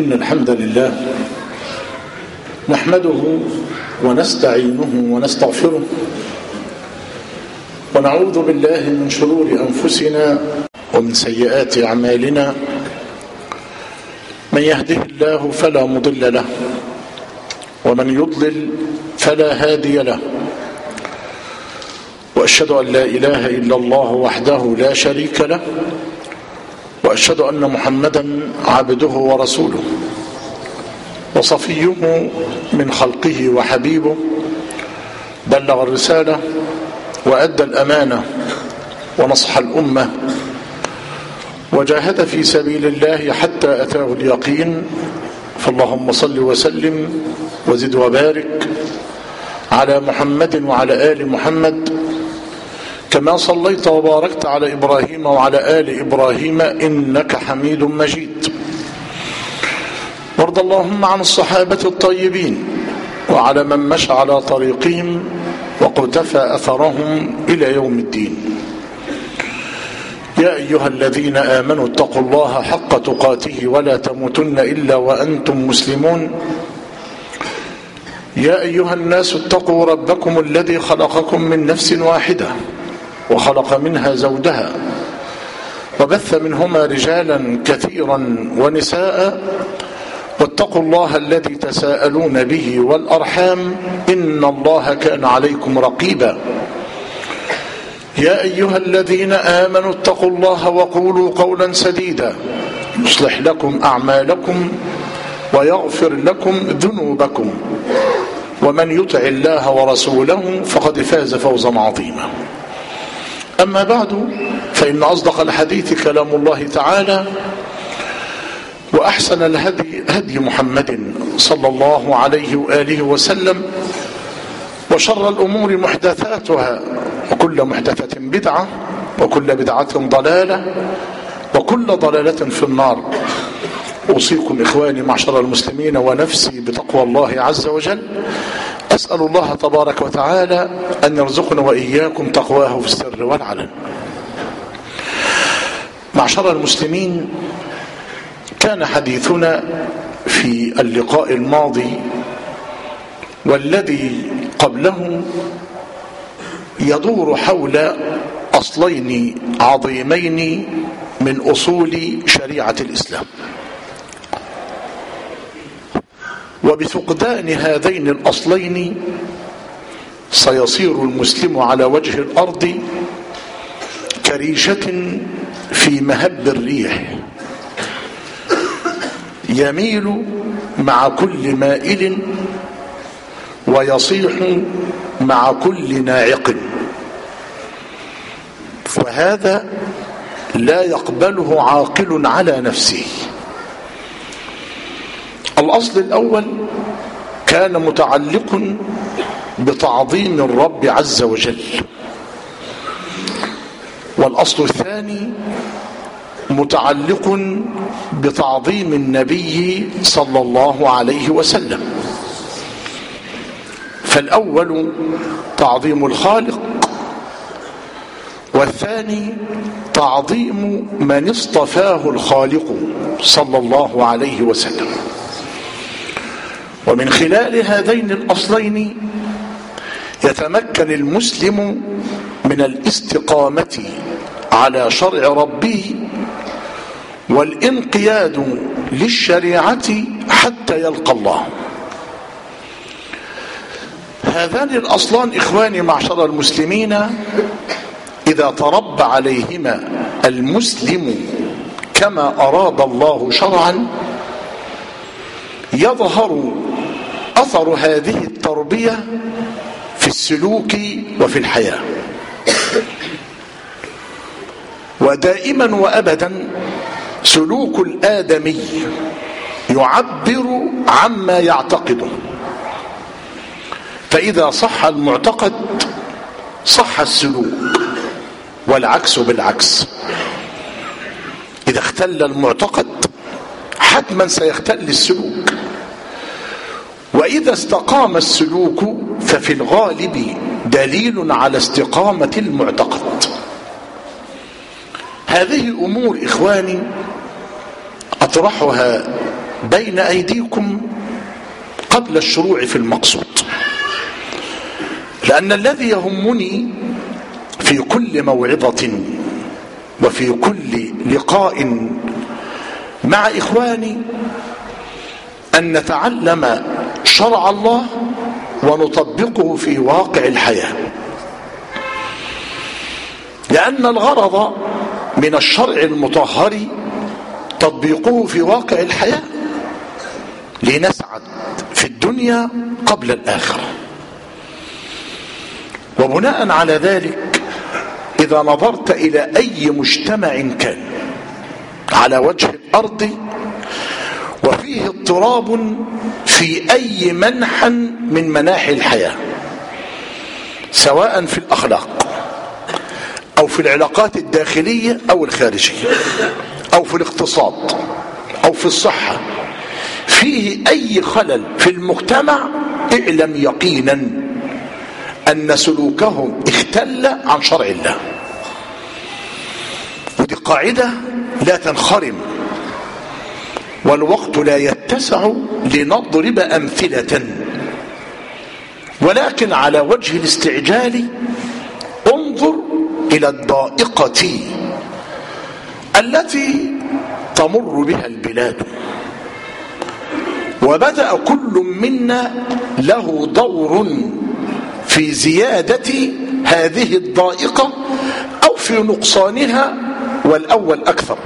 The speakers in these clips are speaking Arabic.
إن الحمد لله نحمده ونستعينه ونستغفره ونعوذ بالله من شرور أنفسنا ومن سيئات أعمالنا. من يهده الله فلا مضل له ومن يضلل فلا هادي له، وأشهد أن لا إله إلا الله وحده لا شريك له، وأشهد أن محمدا عبده ورسوله وصفيه من خلقه وحبيبه، بلغ الرسالة وأدى الأمانة ونصح الأمة وجاهد في سبيل الله حتى أتاه اليقين. فاللهم صل وسلم وزد وبارك على محمد وعلى آل محمد كما صليت وباركت على إبراهيم وعلى آل إبراهيم إنك حميد مجيد. وارض اللهم عن الصحابة الطيبين وعلى من مشى على طريقهم وقتفى أثرهم إلى يوم الدين. يا أيها الذين آمنوا اتقوا الله حق تقاته ولا تموتن إلا وأنتم مسلمون. يا أيها الناس اتقوا ربكم الذي خلقكم من نفس واحدة وخلق منها زوجها وبث منهما رجالا كثيرا ونساء، واتقوا الله الذي تساءلون به والأرحام إن الله كان عليكم رقيبا. يا أيها الذين آمنوا اتقوا الله وقولوا قولا سديدا يصلح لكم أعمالكم ويغفر لكم ذنوبكم، ومن يطع الله ورسوله فقد فاز فوزا عظيما. أما بعد، فإن أصدق الحديث كلام الله تعالى، وأحسن الهدي هدي محمد صلى الله عليه وآله وسلم، وشر الأمور محدثاتها وكل محدثة بدعة وكل بدعة ضلالة وكل ضلالة في النار. أوصيكم إخواني معشر المسلمين ونفسي بتقوى الله عز وجل. أسأل الله تبارك وتعالى أن يرزقنا وإياكم تقواه في السر والعلن. معشر المسلمين، كان حديثنا في اللقاء الماضي والذي قبله يدور حول أصلين عظيمين من أصول شريعة الإسلام، وبفقدان هذين الأصلين سيصير المسلم على وجه الأرض كريشة في مهب الريح، يميل مع كل مائل ويصيح مع كل ناعق، وهذا لا يقبله عاقل على نفسه. الأصل الأول كان متعلق بتعظيم الرب عز وجل، والأصل الثاني متعلق بتعظيم النبي صلى الله عليه وسلم. فالأول تعظيم الخالق، والثاني تعظيم من اصطفاه الخالق صلى الله عليه وسلم. ومن خلال هذين الأصلين يتمكن المسلم من الاستقامة على شرع ربه والانقياد للشريعة حتى يلقى الله. هذان الأصلان إخواني معشر المسلمين إذا تربى عليهما المسلم كما أراد الله شرعا، يظهر أثر هذه التربية في السلوك وفي الحياة. ودائما وأبدا سلوك الآدمي يعبر عما يعتقده، فإذا صح المعتقد صح السلوك، والعكس بالعكس. إذا اختل المعتقد حتما سيختل السلوك، وإذا استقام السلوك ففي الغالب دليل على استقامة المعتقد. هذه أمور إخواني أطرحها بين أيديكم قبل الشروع في المقصود، لأن الذي يهمني في كل موعظة وفي كل لقاء مع إخواني أن نتعلم شرع الله ونطبقه في واقع الحياة، لأن الغرض من الشرع المطهر تطبيقه في واقع الحياة لنسعد في الدنيا قبل الآخرة. وبناء على ذلك إذا نظرت إلى أي مجتمع كان على وجه الأرض وفيه اضطراب في أي منحى من مناحي الحياة، سواء في الأخلاق أو في العلاقات الداخلية أو الخارجية أو في الاقتصاد أو في الصحة، فيه أي خلل في المجتمع، اعلم يقينا أن سلوكهم اختل عن شرع الله. ودي قاعدة لا تنخرم، والوقت لا يتسع لنضرب أمثلة، ولكن على وجه الاستعجال انظر إلى الضائقة التي تمر بها البلاد، وبدأ كل منا له دور في زيادة هذه الضائقة أو في نقصانها، والأول أكثر.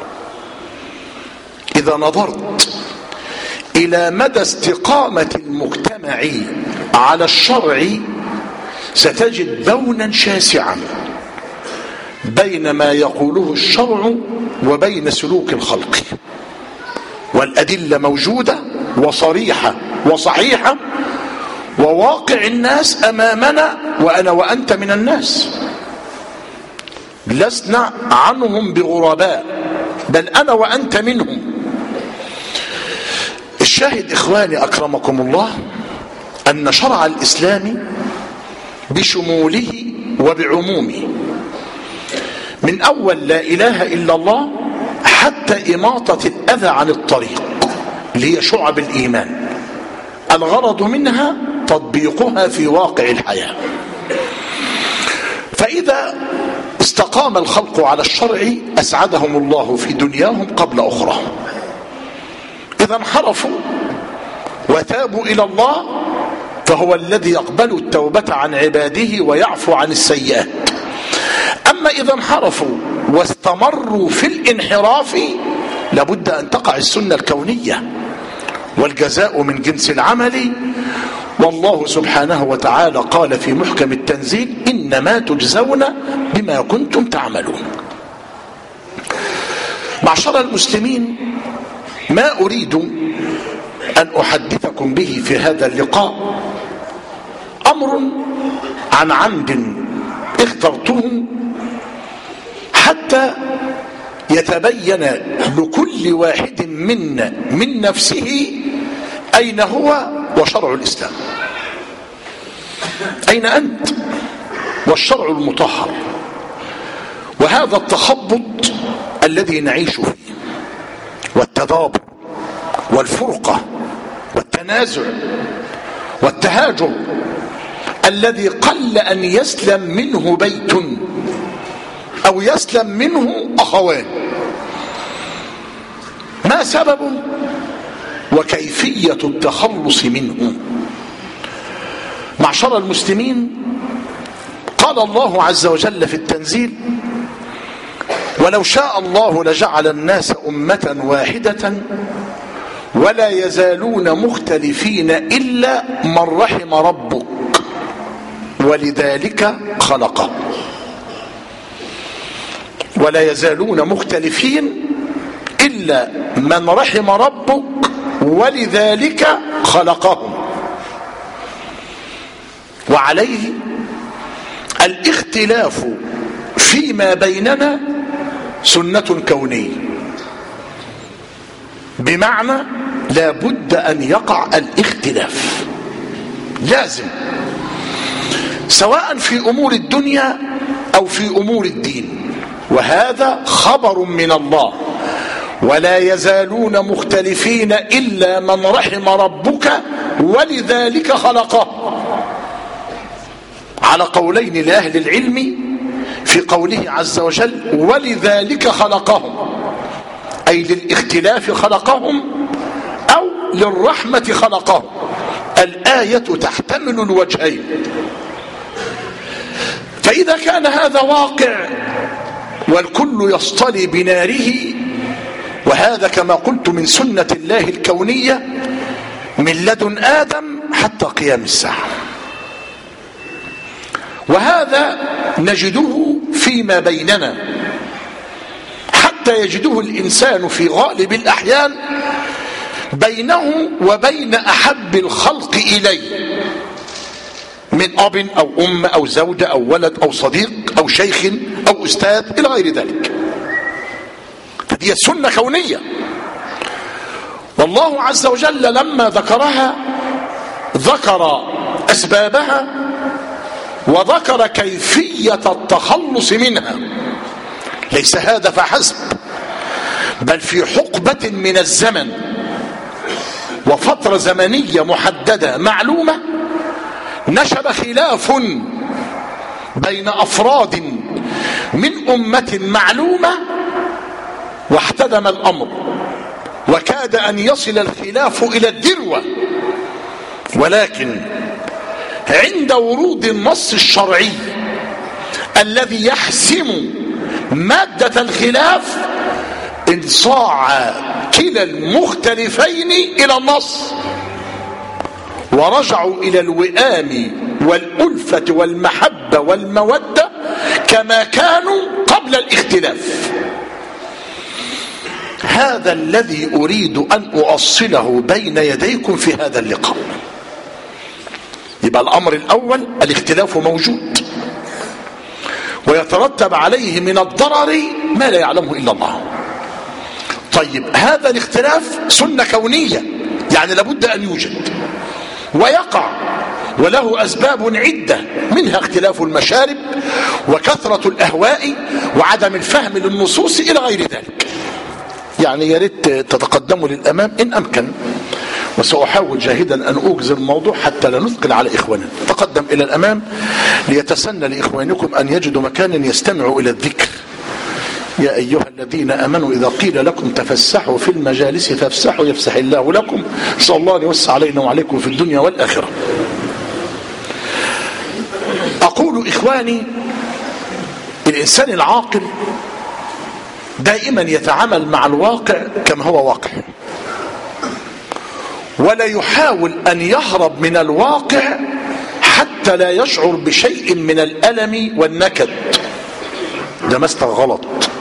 إذا نظرت إلى مدى استقامة المجتمع على الشرع ستجد بونا شاسعا بين ما يقوله الشرع وبين سلوك الخلق، والأدلة موجودة وصريحة وصحيحة، وواقع الناس أمامنا، وأنا وأنت من الناس، لسنا عنهم بغرباء، بل أنا وأنت منهم. الشاهد إخواني أكرمكم الله أن شرع الإسلام بشموله وبعمومه، من أول لا إله إلا الله حتى إماطة الأذى عن الطريق، اللي هي شعب الإيمان، الغرض منها تطبيقها في واقع الحياة. فإذا استقام الخلق على الشرع أسعدهم الله في دنياهم قبل أخرى. إذا انحرفوا وتابوا إلى الله فهو الذي يقبل التوبة عن عباده ويعفو عن السيئات. أما إذا انحرفوا واستمروا في الانحراف لابد أن تقع السنة الكونية، والجزاء من جنس العمل، والله سبحانه وتعالى قال في محكم التنزيل إنما تجزون بما كنتم تعملون. معشر المسلمين، ما أريد أن أحدثكم به في هذا اللقاء أمر عن عمد اخترته حتى يتبين لكل واحد منا من نفسه أين هو وشرع الإسلام، أين أنت والشرع المطهر، وهذا التخبط الذي نعيش فيه، والتضابط والفرقة والتنازع والتهاجر الذي قل أن يسلم منه بيت أو يسلم منه أخوان. ما سببه وكيفية التخلص منه؟ معشر المسلمين، قال الله عز وجل في التنزيل ولو شاء الله لجعل الناس أمة واحدة ولا يزالون مختلفين إلا من رحم ربك ولذلك خلقه. ولا يزالون مختلفين إلا من رحم ربك ولذلك خلقهم. وعليه الاختلاف فيما بيننا سنة كونية، بمعنى لا بد أن يقع الاختلاف، لازم، سواء في أمور الدنيا أو في أمور الدين، وهذا خبر من الله ولا يزالون مختلفين إلا من رحم ربك ولذلك خلقه، على قولين لأهل العلم في قوله عز وجل ولذلك خلقهم، أي للاختلاف خلقهم أو للرحمة خلقهم. الآية تحتمل الوجهين. فإذا كان هذا واقع والكل يصطلي بناره، وهذا كما قلت من سنة الله الكونية من لدن آدم حتى قيام الساعة، وهذا نجده فيما بيننا، حتى يجده الإنسان في غالب الأحيان بينه وبين أحب الخلق إليه من أب أو أم أو زوجة أو ولد أو صديق أو شيخ أو أستاذ إلى غير ذلك. هذه سنة كونية، والله عز وجل لما ذكرها ذكر أسبابها وذكر كيفية التخلص منها. ليس هذا فحسب، بل في حقبة من الزمن وفترة زمنية محددة معلومة نشب خلاف بين أفراد من أمة معلومة، واحتدم الأمر وكاد أن يصل الخلاف إلى الذروة. ولكن عند ورود النص الشرعي الذي يحسم مادة الخلاف انصاع كلا المختلفين إلى النص ورجعوا إلى الوئام والألفة والمحبة والمودة كما كانوا قبل الاختلاف. هذا الذي أريد أن أؤصله بين يديكم في هذا اللقاء. يبقى الأمر الأول الاختلاف موجود ويترتب عليه من الضرر ما لا يعلمه إلا الله. طيب هذا الاختلاف سنة كونية، يعني لابد أن يوجد ويقع، وله أسباب عدة، منها اختلاف المشارب وكثرة الأهواء وعدم الفهم للنصوص إلى غير ذلك. يعني يا ريت تتقدموا للأمام إن أمكن، وسأحاول جاهدا أن أوجز الموضوع حتى لا نثقل على إخواننا. تقدم إلى الأمام ليتسنى لإخوانكم أن يجدوا مكانا يستمعوا إلى الذكر. يا أيها الذين آمنوا إذا قيل لكم تفسحوا في المجالس فافسحوا يفسح الله لكم. نسأل الله أن يوسع علينا وعليكم في الدنيا والآخرة. أقول إخواني، الإنسان العاقل دائما يتعامل مع الواقع كما هو واقع، ولا يحاول أن يهرب من الواقع حتى لا يشعر بشيء من الألم والنكد. ده مسلك غلط.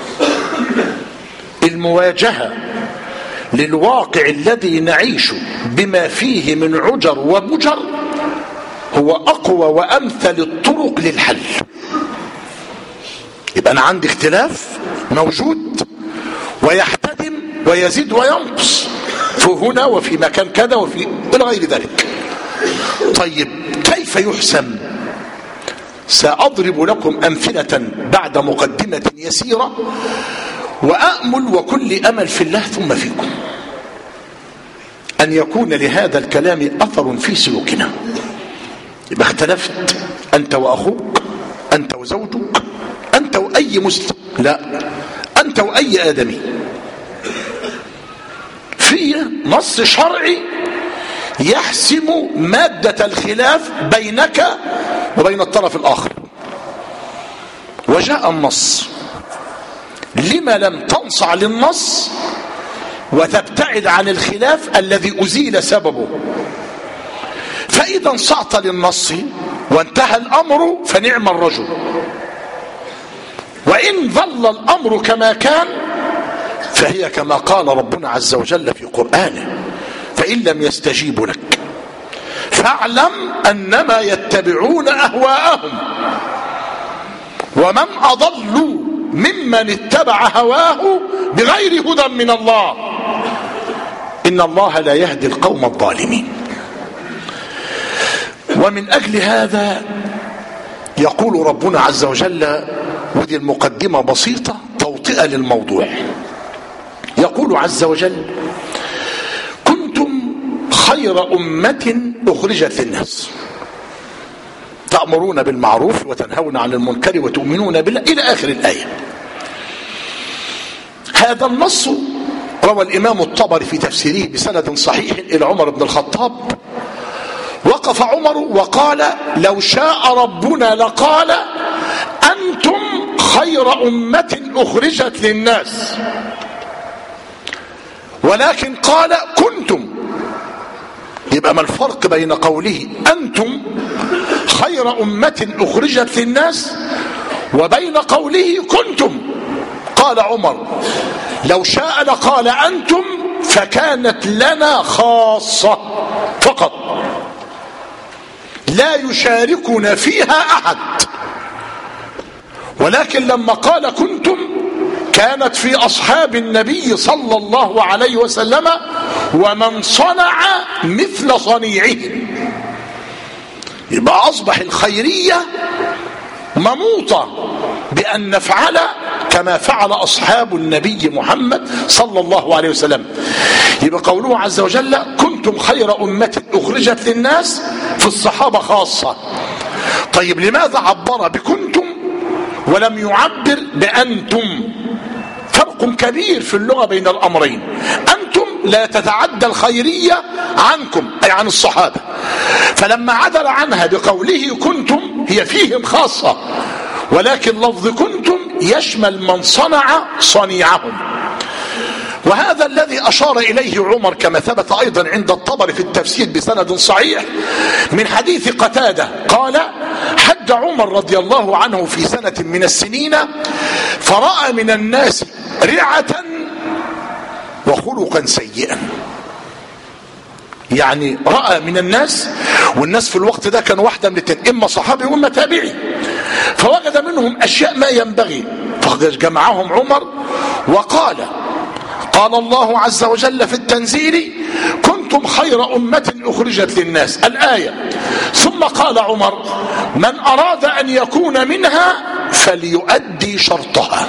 المواجهة للواقع الذي نعيشه بما فيه من عجر وبجر هو أقوى وأمثل الطرق للحل. يبقى أنا عندي اختلاف موجود ويحتدم ويزيد وينقص في هنا وفي مكان كذا وفي إلى غير ذلك. طيب كيف يحسم؟ سأضرب لكم أمثلة بعد مقدمة يسيرة، وأأمل وكل أمل في الله ثم فيكم أن يكون لهذا الكلام أثر في سلوكنا. يبقى اختلفت أنت وأخوك، أنت وزوجك، أنت وأي مسلم، لا أنت وأي آدمي، في نص شرعي يحسم مادة الخلاف بينك وبين الطرف الآخر، وجاء النص. لما لم تنصع للنص وتبتعد عن الخلاف الذي أزيل سببه؟ فإذا انصعت للنص وانتهى الأمر فنعم الرجل، وإن ظل الأمر كما كان فهي كما قال ربنا عز وجل في قرآنه: فإن لم يستجيبوا لك فاعلم أنما يتبعون أهواءهم ومن أضل ممن اتبع هواه بغير هدى من الله إن الله لا يهدي القوم الظالمين. ومن أجل هذا يقول ربنا عز وجل، ودي المقدمة بسيطة توطئة للموضوع، يقول عز وجل: كنتم خير أمة أخرجت للناس تأمرون بالمعروف وتنهون عن المنكر وتؤمنون بالله إلى آخر الآية. هذا النص روى الإمام الطبري في تفسيره بسند صحيح إلى عمر بن الخطاب. وقف عمر وقال: لو شاء ربنا لقال أنتم خير أمة أخرجت للناس، ولكن قال كنتم. يبقى ما الفرق بين قوله أنتم خير أمة أخرجت للناس وبين قوله كنتم؟ قال عمر: لو شاء لقال أنتم، فكانت لنا خاصة فقط لا يشاركنا فيها أحد، ولكن لما قال كنتم كانت في أصحاب النبي صلى الله عليه وسلم ومن صنع مثل صنيعه. يبقى أصبح الخيرية مموطة بأن نفعل كما فعل أصحاب النبي محمد صلى الله عليه وسلم. يبقى قوله عز وجل: كنتم خير أمة أخرجت للناس، في الصحابة خاصة. طيب لماذا عبر بكنتم ولم يعبر بأنتم؟ فرق كبير في اللغة بين الأمرين. أنتم لا تتعدى الخيرية عنكم أي عن الصحابة، فلما عدل عنها بقوله كنتم هي فيهم خاصة، ولكن لفظ كنتم يشمل من صنع صنيعهم. وهذا الذي أشار إليه عمر كما ثبت أيضا عند الطبري في التفسير بسند صحيح من حديث قتادة قال: حج عمر رضي الله عنه في سنة من السنين فرأى من الناس رعة وخلقا سيئا. يعني رأى من الناس، والناس في الوقت ده كان واحدة من الاثنين، إما صحابي وإما تابعي، فوجد منهم أشياء ما ينبغي، فجمعهم عمر وقال: قال الله عز وجل في التنزيل: كنتم خير أمة أخرجت للناس، الآية. ثم قال عمر: من أراد أن يكون منها فليؤدي شرطها.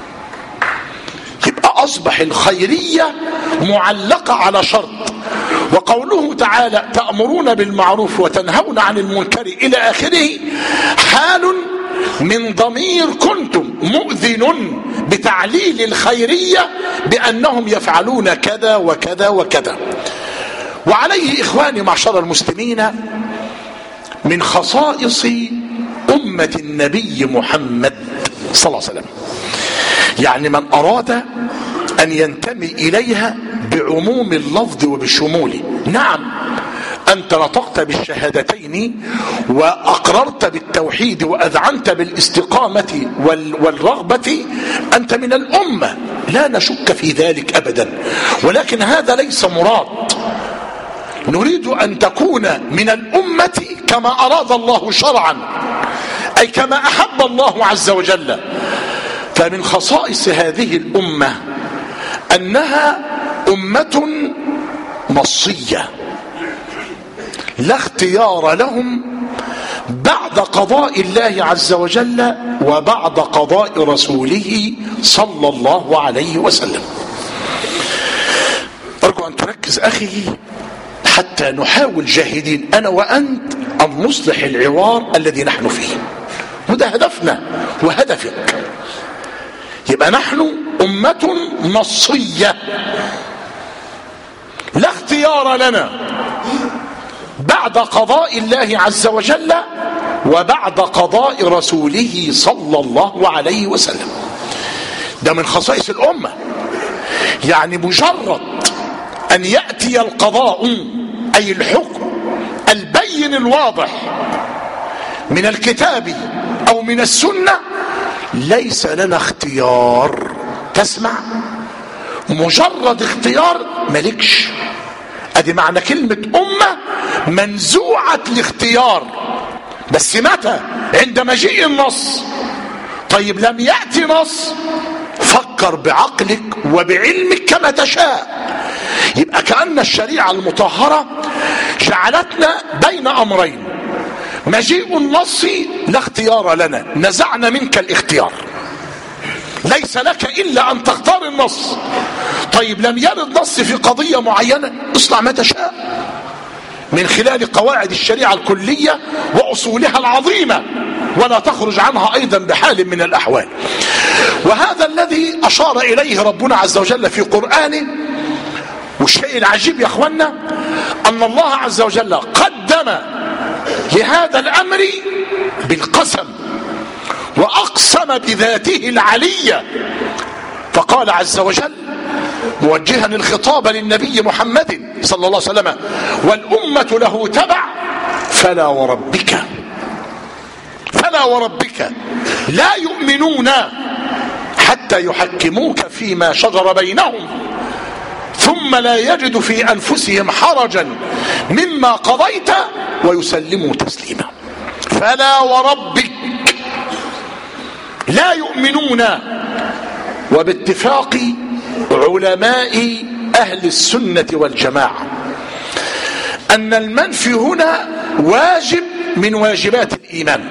يبقى أصبح الخيرية معلقة على شرط. وقوله تعالى: تأمرون بالمعروف وتنهون عن المنكر إلى آخره حال من ضمير كنتم مؤذن بتعليل الخيرية بأنهم يفعلون كذا وكذا وكذا. وعليه إخواني معشر المسلمين من خصائص أمة النبي محمد صلى الله عليه وسلم، يعني من أراد أن ينتمي إليها بعموم اللفظ وبشموله. نعم، أنت نطقت بالشهادتين وأقررت بالتوحيد وأذعنت بالاستقامة والرغبة، أنت من الأمة لا نشك في ذلك أبدا، ولكن هذا ليس مراد. نريد أن تكون من الأمة كما أراد الله شرعا، أي كما أحب الله عز وجل. فمن خصائص هذه الأمة أنها أمة نصية لا اختيار لهم بعد قضاء الله عز وجل وبعد قضاء رسوله صلى الله عليه وسلم. أرجو أن تركز أخي حتى نحاول جاهدين أنا وأنت أن نصلح العوار الذي نحن فيه، وده هدفنا وهدفك. يبقى نحن أمة نصية لا اختيار لنا بعد قضاء الله عز وجل وبعد قضاء رسوله صلى الله عليه وسلم. ده من خصائص الأمة. يعني مجرد أن يأتي القضاء أي الحكم البين الواضح من الكتاب أو من السنة ليس لنا اختيار. تسمع؟ مجرد اختيار ملكش. ادي معنى كلمة أمة منزوعة الاختيار. بس متى؟ عند مجيء النص. طيب لم يأتي نص، فكر بعقلك وبعلمك كما تشاء. يبقى كأن الشريعة المطهرة جعلتنا بين أمرين: مجيء النص لا اختيار لنا، نزعنا منك الاختيار، ليس لك إلا أن تختار النص. طيب لم يرد نص في قضية معينة، اصنع ما تشاء من خلال قواعد الشريعة الكلية وأصولها العظيمة، ولا تخرج عنها أيضا بحال من الأحوال. وهذا الذي أشار إليه ربنا عز وجل في قرآنه. والشيء العجيب يا أخوانا أن الله عز وجل قدم لهذا الأمر بالقسم، وأقسم بذاته العلية، فقال عز وجل موجها الخطاب للنبي محمد صلى الله عليه وسلم والأمة له تبع: فلا وربك لا يؤمنون حتى يحكموك فيما شجر بينهم ثم لا يجد في أنفسهم حرجا مما قضيت ويسلموا تسليما. فلا وربك لا يؤمنون. وباتفاق علماء أهل السنة والجماعة أن المنفي هنا واجب من واجبات الإيمان،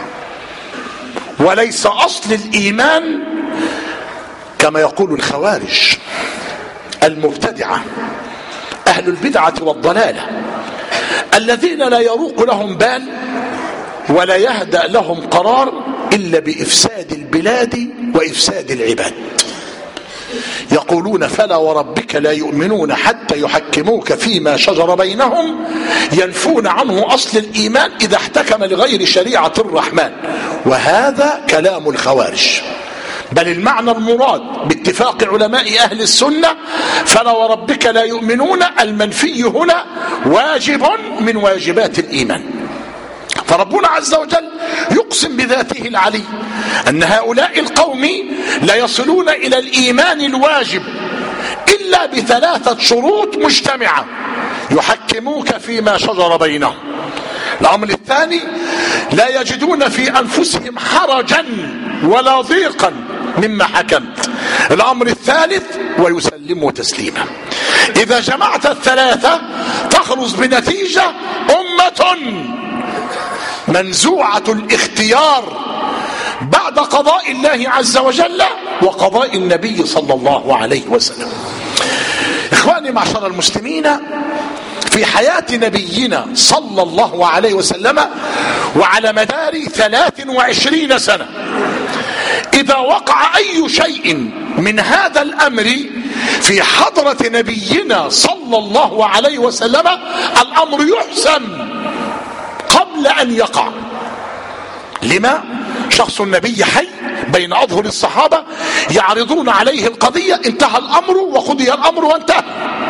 وليس أصل الإيمان كما يقول الخوارج المبتدعة أهل البدعة والضلالة الذين لا يروق لهم بال ولا يهدأ لهم قرار إلا بإفساد البلاد وإفساد العباد. يقولون: فلا وربك لا يؤمنون حتى يحكموك فيما شجر بينهم، ينفون عنه أصل الإيمان إذا احتكم لغير شريعة الرحمن. وهذا كلام الخوارج، بل المعنى المراد باتفاق علماء أهل السنة فلا وربك لا يؤمنون المنفي هنا واجب من واجبات الإيمان. فربنا عز وجل يقسم بذاته العلي أن هؤلاء القوم لا يصلون إلى الإيمان الواجب إلا بثلاثة شروط مجتمعة: يحكموك فيما شجر بينهم. الأمر الثاني: لا يجدون في أنفسهم حرجا ولا ضيقا مما حكمت. الأمر الثالث: ويسلموا تسليما. إذا جمعت الثلاثة تخرج بنتيجة أمة منزوعة الاختيار بعد قضاء الله عز وجل وقضاء النبي صلى الله عليه وسلم. إخواني معشر المسلمين، في حياة نبينا صلى الله عليه وسلم وعلى مدار 23 سنة إذا وقع أي شيء من هذا الأمر في حضرة نبينا صلى الله عليه وسلم الأمر يحسم قبل أن يقع. لما؟ شخص النبي حي بين أظهر الصحابة يعرضون عليه القضية، انتهى الأمر وقضي الأمر وانتهى.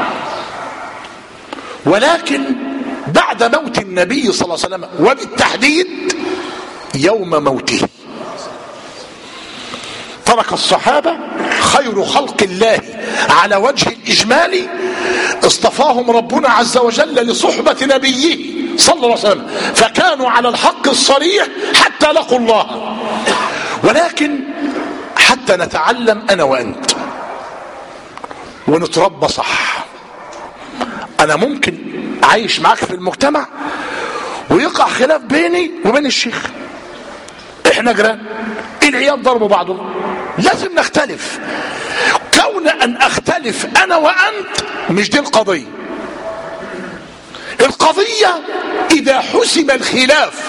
ولكن بعد موت النبي صلى الله عليه وسلم، وبالتحديد يوم موته، ترك الصحابة خير خلق الله على وجه الإجمال اصطفاهم ربنا عز وجل لصحبة نبيه صلى الله عليه وسلم، فكانوا على الحق الصريح حتى لقوا الله. ولكن حتى نتعلم أنا وأنت ونتربى صح. أنا ممكن عايش معك في المجتمع ويقع خلاف بيني وبين الشيخ، احنا جيران، العيال ضربوا بعضهم، لازم نختلف. كون أن أختلف أنا وأنت مش دي القضية. القضية إذا حسم الخلاف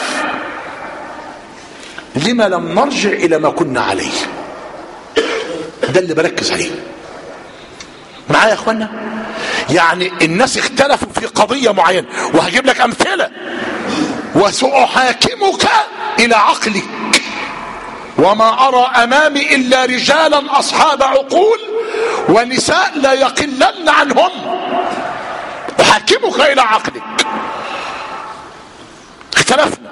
لما لم نرجع إلى ما كنا عليه. ده اللي بركز عليه معايا يا أخوانا. يعني الناس اختلفوا في قضية معينة، وهجيب لك أمثلة، وسأحاكمك إلى عقلك، وما أرى أمامي إلا رجالا أصحاب عقول ونساء لا يقلن عنهم. أحاكمك إلى عقلك. اختلفنا،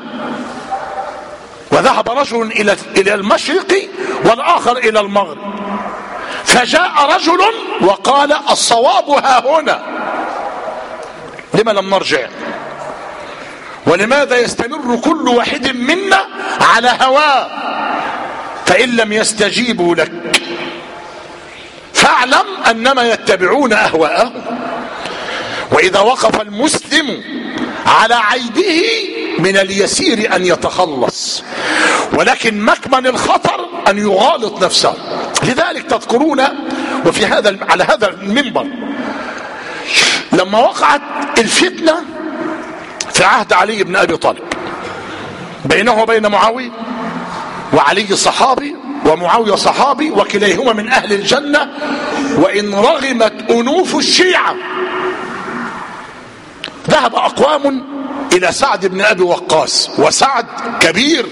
وذهب رجل إلى المشرق والآخر إلى المغرب، فجاء رجل وقال: الصواب ها هنا. لما لم نرجع؟ ولماذا يستمر كل واحد منا على هواه؟ فإن لم يستجيبوا لك فاعلم أنما يتبعون أهواءهم. وإذا وقف المسلم على عيبه من اليسير أن يتخلص، ولكن مكمن الخطر أن يغالط نفسه. لذلك تذكرون وفي على هذا المنبر لما وقعت الفتنة في عهد علي بن أبي طالب بينه وبين معاوية، وعلي صحابي ومعاوية صحابي وكليهما من أهل الجنة، وإن رغمت أنوف الشيعة ذهب أقوام إلى سعد بن أبي وقاص، وسعد كبير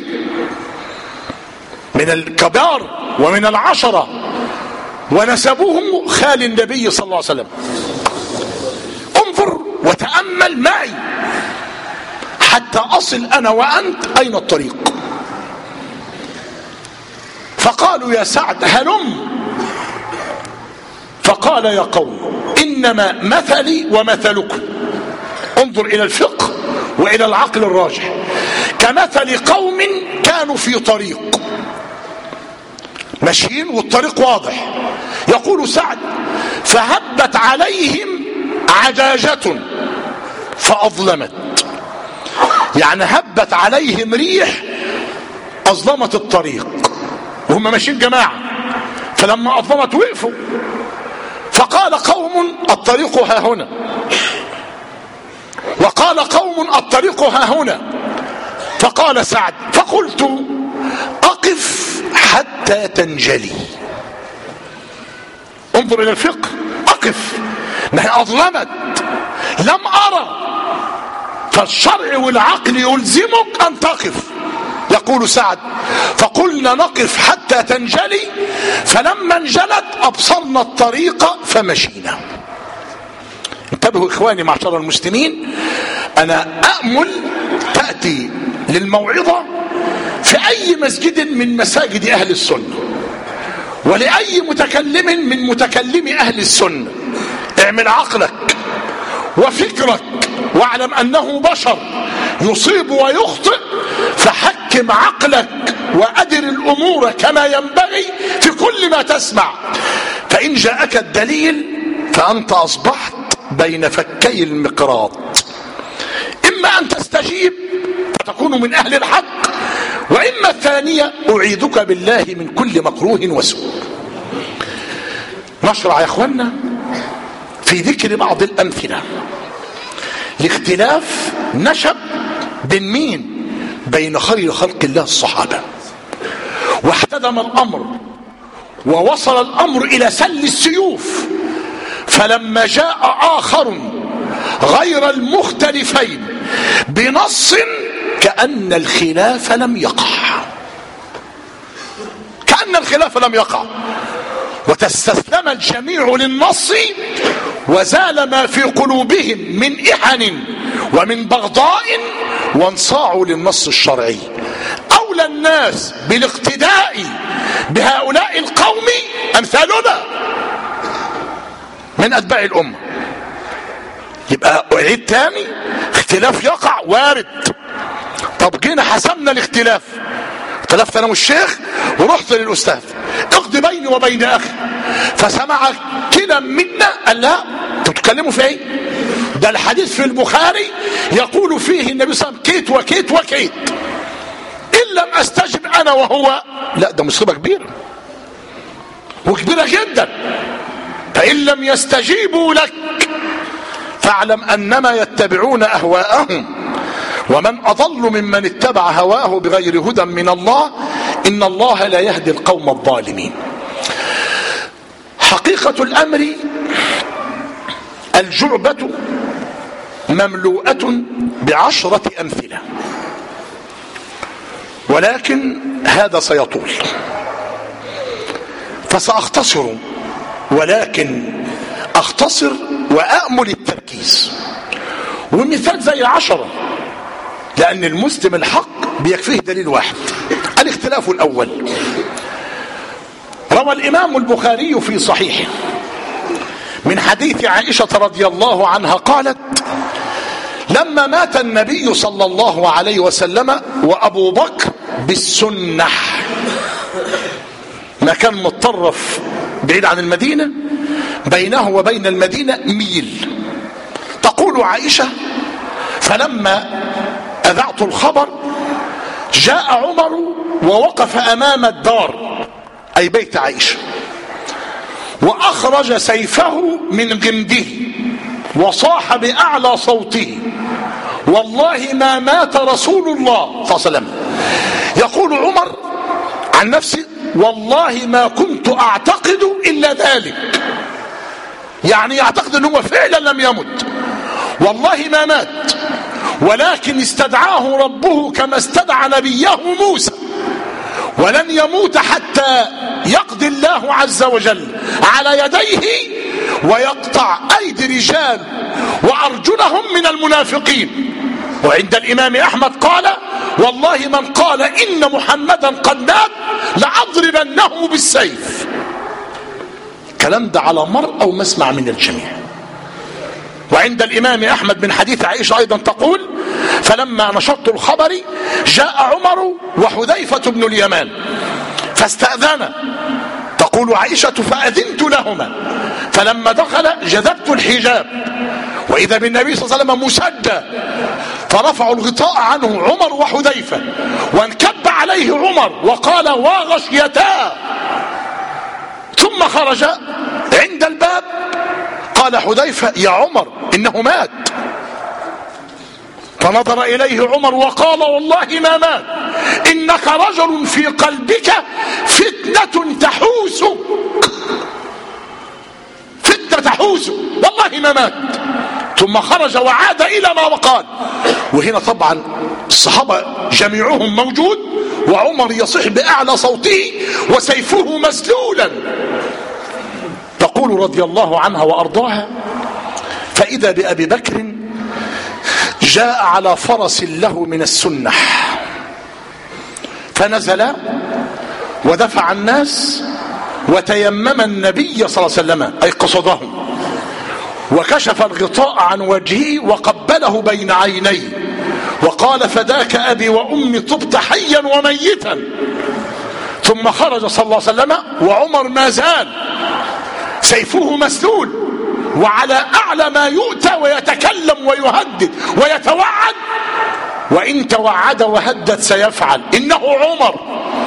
من الكبار ومن العشرة، ونسبوه خال النبي صلى الله عليه وسلم. انظر وتأمل معي حتى أصل أنا وأنت أين الطريق. فقالوا يا سعد هلم، فقال يا قوم إنما مثلي ومثلكم، انظر إلى الفقه وإلى العقل الراجح، كمثل قوم كانوا في طريق ماشيين والطريق واضح. يقول سعد فهبت عليهم عجاجة فأظلمت، يعني هبت عليهم ريح أظلمت الطريق وهم ماشيين جماعة، فلما أظلمت وقفوا. فقال قوم الطريق ها هنا، وقال قوم الطريق ها هنا. فقال سعد فقلت أقف حتى تنجلي. انظر إلى الفقه، أقف، ما أظلمت لم أرى، فالشرع والعقل يلزمك أن تقف. يقول سعد فقلنا نقف حتى تنجلي، فلما انجلت أبصرنا الطريق فمشينا. انتبهوا إخواني معشر المسلمين، أنا أأمل تأتي للموعظة في أي مسجد من مساجد أهل السنة، ولأي متكلم من متكلمي أهل السنة، اعمل عقلك وفكرك واعلم أنه بشر يصيب ويخطئ، فحكم عقلك وأدر الأمور كما ينبغي في كل ما تسمع. فإن جاءك الدليل فأنت أصبحت بين فكي المقراط، إما أن تستجيب فتكون من أهل الحق، وإما الثانية أعيذك بالله من كل مكروه وسوء. نشرع يا أخوانا في ذكر بعض الأمثلة لاختلاف نشب بين مين؟ بين خير خلق الله الصحابة، واحتدم الأمر ووصل الأمر إلى سل السيوف، فلما جاء آخر غير المختلفين بنص كأن الخلاف لم يقع، كأن الخلاف لم يقع، وتستسلم الجميع للنص، وزال ما في قلوبهم من إحن ومن بغضاء، وانصاعوا للنص الشرعي. أولى الناس بالاقتداء بهؤلاء القوم أمثالنا من أتباع الأمة. يبقى أعيد تاني، اختلاف يقع وارد. طب جينا حسمنا الاختلاف، اختلفت أنا والشيخ ورحت للأستاذ اقضي بيني وبين أخي، فسمع كلا منا قال لا تتكلموا في ايه؟ ده الحديث في البخاري يقول فيه النبي صلى الله عليه وسلم كيت وكيت وكيت، إن لم أستجب أنا وهو، لا ده مصيبة كبيرة وكبيرة جدا. فإن لم يستجيبوا لك فاعلم أنما يتبعون أهواءهم، ومن أضل ممن اتبع هواه بغير هدى من الله، إن الله لا يهدي القوم الظالمين. حقيقة الأمر الجعبة مملوءة ب10 أمثلة، ولكن هذا سيطول فسأختصر، ولكن أختصر وأأمل التركيز. والمثال زي 10، لأن المسلم الحق بيكفيه دليل واحد. الاختلاف الأول، روى الإمام البخاري في صحيحه من حديث عائشة رضي الله عنها قالت لما مات النبي صلى الله عليه وسلم وأبو بكر بالسنح، مكان متطرف بعيد عن المدينة، بينه وبين المدينة ميل. تقول عائشة فلما أذعت الخبر جاء عمر ووقف أمام الدار أي بيت عائشة، وأخرج سيفه من غمده وصاح بأعلى صوته: والله ما مات رسول الله صلى الله عليه وسلم. يقول عمر عن نفسه: والله ما كنت أعتقد إلا ذلك، يعني يعتقد أنه فعلا لم يمت، والله ما مات، ولكن استدعاه ربه كما استدعى نبيه موسى، ولن يموت حتى يقضي الله عز وجل على يديه ويقطع أيدي رجال وأرجلهم من المنافقين. وعند الإمام أحمد قال: والله من قال إن محمدا قد مات لأضربنه بالسيف. كلام ده على مرء أو مسمع من الجميع. وعند الإمام أحمد من حديث عائشة أيضا تقول: فلما نشرت الخبر جاء عمر وحذيفة بن اليمان فاستأذن. تقول عائشة: فأذنت لهما، فلما دخل جذبت الحجاب وإذا بالنبي صلى الله عليه وسلم مسجى، فرفعوا الغطاء عنه عمر وحذيفة، وانكب عليه عمر وقال: وغشيتاه. ثم خرج عند الباب قال حذيفة: يا عمر إنه مات. فنظر إليه عمر وقال: والله ما مات، إنك رجل في قلبك فتنة تحوسك، فتنة تحوسك، والله ما مات. ثم خرج وعاد إلى ما وقال. وهنا طبعا الصحابة جميعهم موجود، وعمر يصيح بأعلى صوته وسيفه مسلولا. تقول رضي الله عنها وأرضاها: فإذا بأبي بكر جاء على فرس له من السنح، فنزل ودفع الناس وتيمم النبي صلى الله عليه وسلم، أي قصدهم، وكشف الغطاء عن وجهه وقبله بين عينيه وقال: فداك أبي وأمي، طبت حيا وميتا. ثم خرج صلى الله عليه وسلم وعمر ما زال سيفه مسلول، وعلى أعلى ما يؤتى ويتكلم ويهدد ويتوعد، وإن توعد وهدد سيفعل، إنه عمر.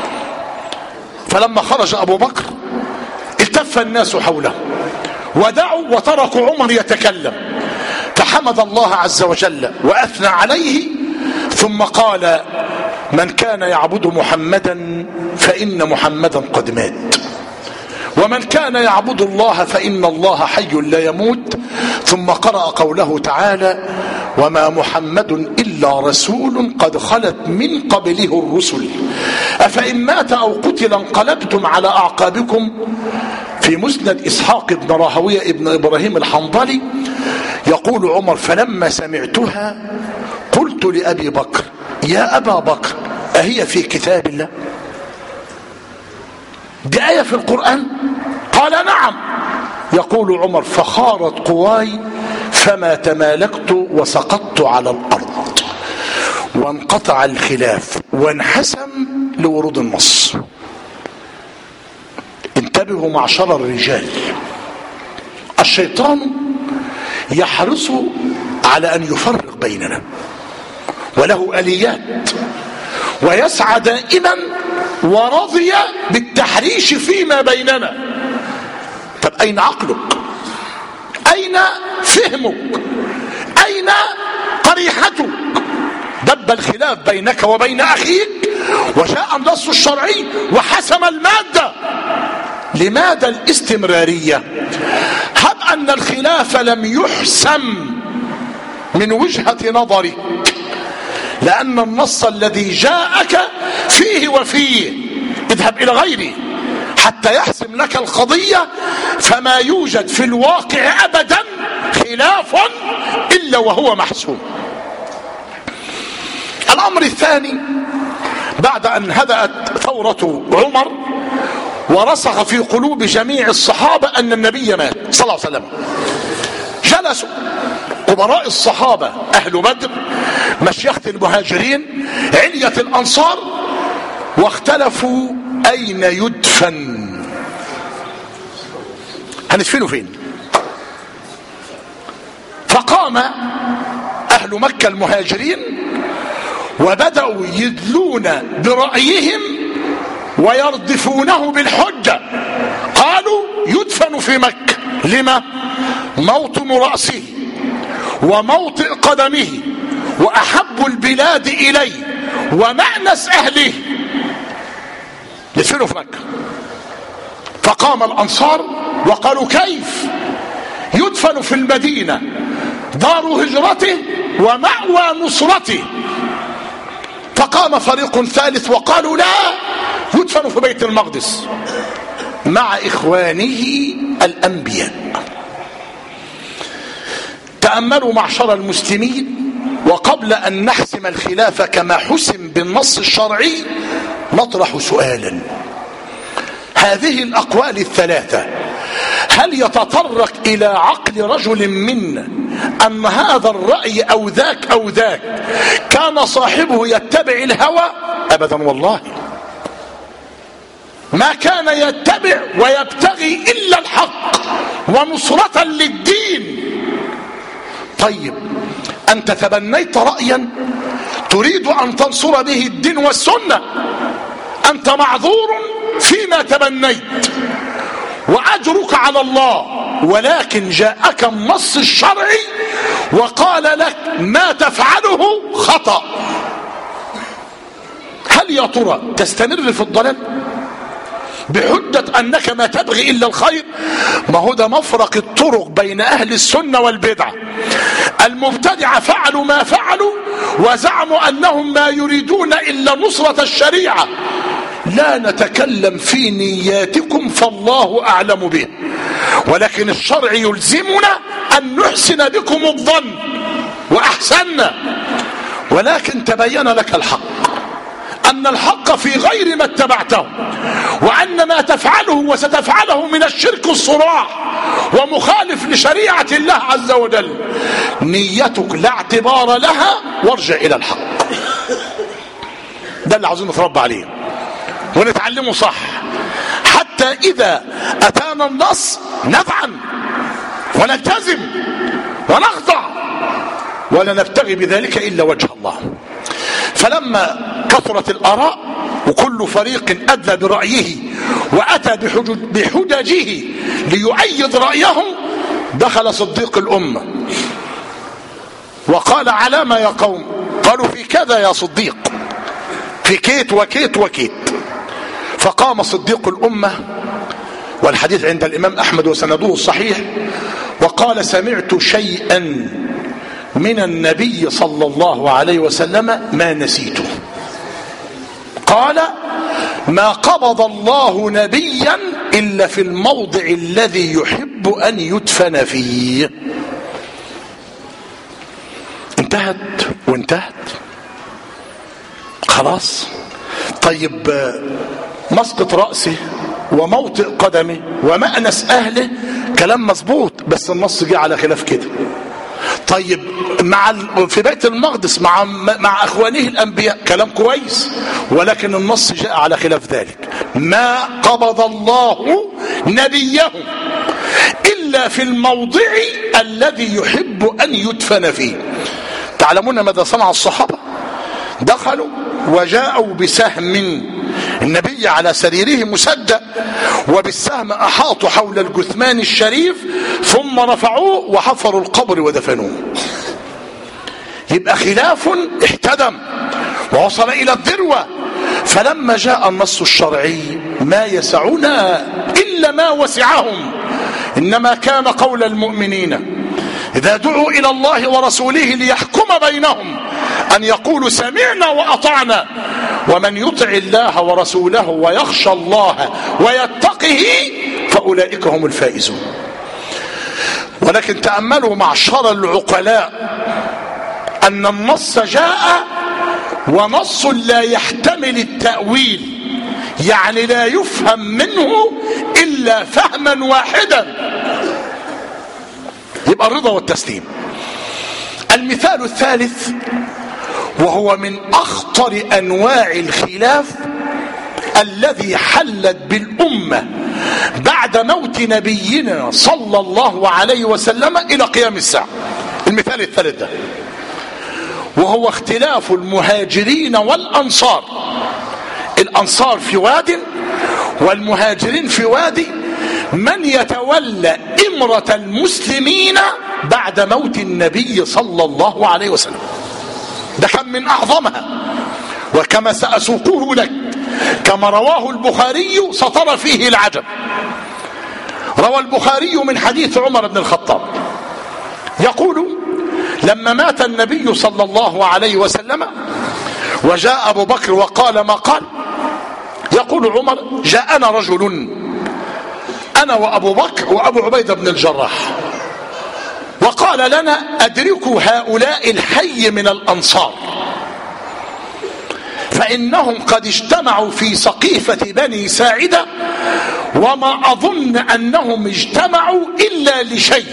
فلما خرج أبو بكر التف الناس حوله ودعوا وتركوا عمر يتكلم، فحمد الله عز وجل وأثنى عليه، ثم قال: من كان يعبد محمدا فإن محمدا قد مات، ومن كان يعبد الله فإن الله حي لا يموت. ثم قرأ قوله تعالى: وما محمد إلا رسول قد خلت من قبله الرسل أفإن مات أو قتل انقلبتم على أعقابكم. في مسند إسحاق بن راهويه ابن إبراهيم الحنظلي يقول عمر: فلما سمعتها قلت لأبي بكر: يا أبا بكر، أهي في كتاب الله؟ دي آية في القرآن؟ قال: نعم. يقول عمر: فخارت قواي فما تمالكت وسقطت على الأرض، وانقطع الخلاف وانحسم لورود النص. انتبهوا معشر الرجال، الشيطان يحرص على أن يفرق بيننا، وله آليات، ويسعى دائما ورضي بالتحريش فيما بيننا. طب أين عقلك؟ أين فهمك؟ أين قريحتك؟ دب الخلاف بينك وبين أخيك وجاء النص الشرعي وحسم المادة. لماذا الاستمرارية؟ هب أن الخلاف لم يحسم من وجهة نظرك، لأن النص الذي جاءك فيه وفيه، اذهب إلى غيره حتى يحسم لك القضية، فما يوجد في الواقع أبدا خلاف إلا وهو محسوم. الأمر الثاني، بعد أن هدأت ثورة عمر ورسخ في قلوب جميع الصحابة أن النبي مات صلى الله عليه وسلم، جلسوا كبراء الصحابة أهل بدر، مشيخة المهاجرين، علية الأنصار، واختلفوا أين يدفن، هندفنه فين. فقام أهل مكة المهاجرين وبدأوا يدلون برأيهم ويردفونه بالحجة. قالوا: يدفن في مكة. لما؟ موطن رأسه وموطئ قدمه وأحب البلاد إليه ومأنس أهله، يدفنوا في مكة. فقام الأنصار وقالوا كيف يدفن في المدينة دار هجرته ومأوى نصرته؟ فقام فريق ثالث وقالوا لا، يدفن في بيت المقدس مع إخوانه الأنبياء. تأملوا معشر المسلمين، وقبل أن نحسم الخلاف كما حسم بالنص الشرعي نطرح سؤالا: هذه الأقوال الثلاثة هل يتطرق إلى عقل رجل منا أن هذا الرأي أو ذاك أو ذاك كان صاحبه يتبع الهوى؟ أبدا والله، ما كان يتبع ويبتغي إلا الحق ونصرة للدين. طيب أنت تبنيت رأيا تريد أن تنصر به الدين والسنة، أنت معذور فيما تبنيت وأجرك على الله، ولكن جاءك النص الشرعي وقال لك ما تفعله خطأ. هل يا ترى تستمر في الضلال بحجة أنك ما تبغي إلا الخير؟ ما هو ده مفرق الطرق بين أهل السنة والبدعة. المبتدعة فعلوا ما فعلوا وزعموا أنهم ما يريدون إلا نصرة الشريعة. لا نتكلم في نياتكم فالله أعلم به، ولكن الشرع يلزمنا أن نحسن بكم الظن وأحسننا، ولكن تبين لك الحق أن الحق في غير ما اتبعته، وأن ما تفعله وستفعله من الشرك الصراح ومخالف لشريعة الله عز وجل. نيتك لا اعتبار لها وارجع إلى الحق. ده اللي عاوزين نتربى عليه ونتعلمه صح، حتى إذا أتانا النص نفعل ونلتزم ونخضع ولا نبتغي بذلك إلا وجه الله. فلما كثرت الآراء وكل فريق أدلى برأيه وأتى بحججه ليؤيد رأيهم، دخل صديق الأمة وقال: على ما يا قوم؟ قالوا: في كذا يا صديق، في كيت وكيت وكيت. فقام صديق الأمة، والحديث عند الإمام أحمد وسنده الصحيح، وقال: سمعت شيئا من النبي صلى الله عليه وسلم ما نسيته. قال: ما قبض الله نبيا إلا في الموضع الذي يحب أن يدفن فيه. انتهت وانتهت خلاص. طيب مسقط رأسه وموطئ قدمه ومأنس أهله كلام مظبوط، بس النص جه على خلاف كده. طيب في بيت المقدس مع اخوانه الانبياء كلام كويس، ولكن النص جاء على خلاف ذلك. ما قبض الله نبيه الا في الموضع الذي يحب ان يدفن فيه. تعلمون ماذا صنع الصحابه؟ دخلوا وجاءوا بسهم، النبي على سريره مسجى، وبالسهم احاطوا حول الجثمان الشريف ثم رفعوه وحفروا القبر ودفنوه. يبقى خلاف احتدم ووصل الى الذروه. فلما جاء النص الشرعي ما يسعنا الا ما وسعهم، انما كان قول المؤمنين اذا دعوا الى الله ورسوله ليحكم بينهم ان يقولوا سمعنا واطعنا، ومن يطع الله ورسوله ويخشى الله ويتقه فاولئك هم الفائزون. ولكن تأملوا معشر العقلاء ان النص جاء ونص لا يحتمل التأويل، يعني لا يفهم منه الا فهما واحدا، يبقى الرضا والتسليم. المثال الثالث وهو من اخطر انواع الخلاف الذي حلت بالامه بعد موت نبينا صلى الله عليه وسلم الى قيام الساعه. المثال الثالث ده وهو اختلاف المهاجرين والانصار. الانصار في واد والمهاجرين في وادي، من يتولى إمرة المسلمين بعد موت النبي صلى الله عليه وسلم. ده كان من أعظمها، وكما سأسوقه لك كما رواه البخاري سترى فيه العجب. روى البخاري من حديث عمر بن الخطاب يقول: لما مات النبي صلى الله عليه وسلم وجاء أبو بكر وقال ما قال، يقول عمر: جاءنا رجل أنا وأبو بكر وأبو عبيدة بن الجراح، وقال لنا: أدركوا هؤلاء الحي من الأنصار، فإنهم قد اجتمعوا في سقيفة بني ساعدة، وما أظن أنهم اجتمعوا إلا لشيء.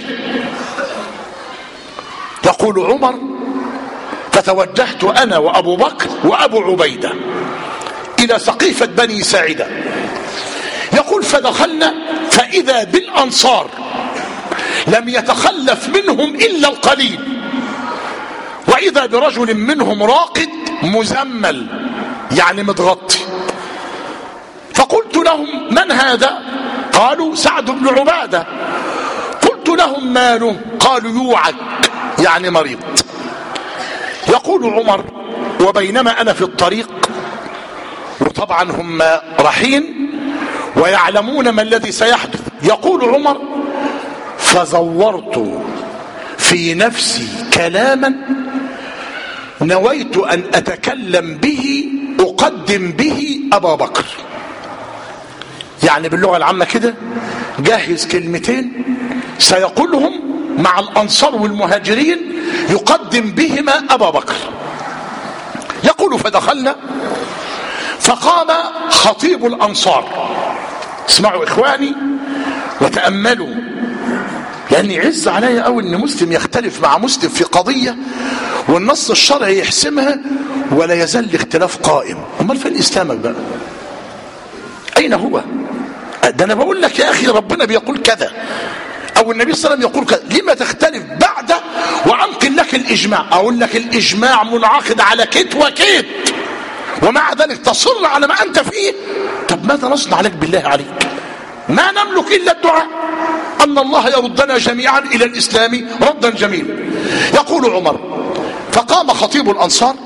يقول عمر: فتوجهت أنا وأبو بكر وأبو عبيدة إلى سقيفة بني ساعدة. يقول: فدخلنا فإذا بالأنصار لم يتخلف منهم إلا القليل، وإذا برجل منهم راقد مزمل يعني متغطي. فقلت لهم: من هذا؟ قالوا: سعد بن عبادة. قلت لهم: ماله؟ قالوا: يوعك يعني مريض. يقول عمر: وبينما أنا في الطريق، وطبعا هم رايحين ويعلمون ما الذي سيحدث، يقول عمر: فزورت في نفسي كلاما نويت أن أتكلم به أقدم به أبا بكر. يعني باللغة العامة كده جهز كلمتين سيقولهم مع الأنصار والمهاجرين يقدم بهما أبا بكر. يقول: فدخلنا فقام خطيب الأنصار. اسمعوا إخواني وتأملوا، لأن يعز علي أو أن مسلم يختلف مع مسلم في قضية والنص الشرعي يحسمها ولا يزال الاختلاف قائم. أمال فين إسلامك بقى؟ أين هو؟ ده أنا بقول لك يا أخي ربنا بيقول كذا أو النبي صلى الله عليه وسلم يقول كذا، لما تختلف بعده وأنقل لك الإجماع؟ أقول لك الإجماع منعقد على كيت وكيت ومع ذلك تصر على ما أنت فيه. طب ماذا نصنع لك بالله عليك؟ ما نملك إلا الدعاء أن الله يردنا جميعا إلى الإسلام ردا جميلا. يقول عمر: فقام خطيب الأنصار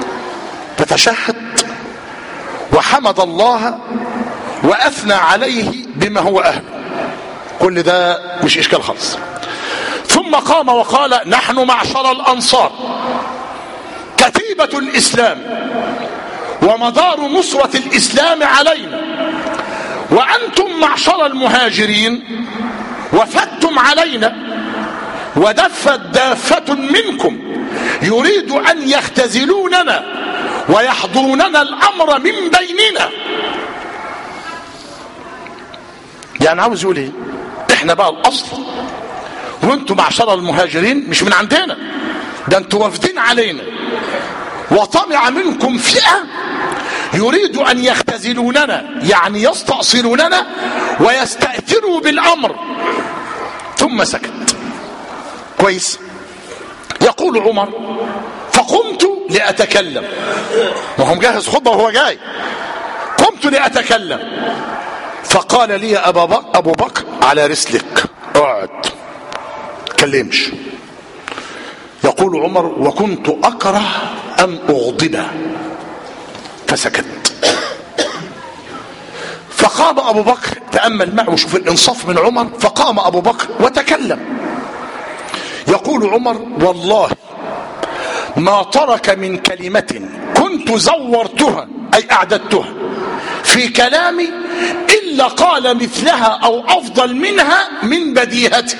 فتشهد وحمد الله وأثنى عليه بما هو أهله. كل ده مش إشكال خالص. ثم قام وقال: نحن معشر الأنصار كتيبة الإسلام ومدار نصرة الإسلام علينا، وأنتم معشر المهاجرين وفدتم علينا، ودفت دافة منكم يريد أن يختزلوننا ويحضروننا الأمر من بيننا. يعني عاوز يقول ايه؟ احنا بقى الأصل وانتم معشر المهاجرين مش من عندنا، ده انتم وافدين علينا، وطمع منكم فئة يريد أن يختزلوننا يعني يستأصلوننا ويستأثروا بالأمر. ثم سكت. كويس. يقول عمر: فقمت لأتكلم، وهو مجهز خطبة وهو جاي. قمت لأتكلم فقال لي أبو بكر: على رسلك، اقعد تكلمش. يقول عمر: وكنت أكره أن أغضب فسكت. فقام أبو بكر، تأمل معه وشوف الإنصاف من عمر، فقام أبو بكر وتكلم. يقول عمر: والله ما ترك من كلمة كنت زورتها أي أعددتها في كلامي إلا قال مثلها أو أفضل منها من بديهته.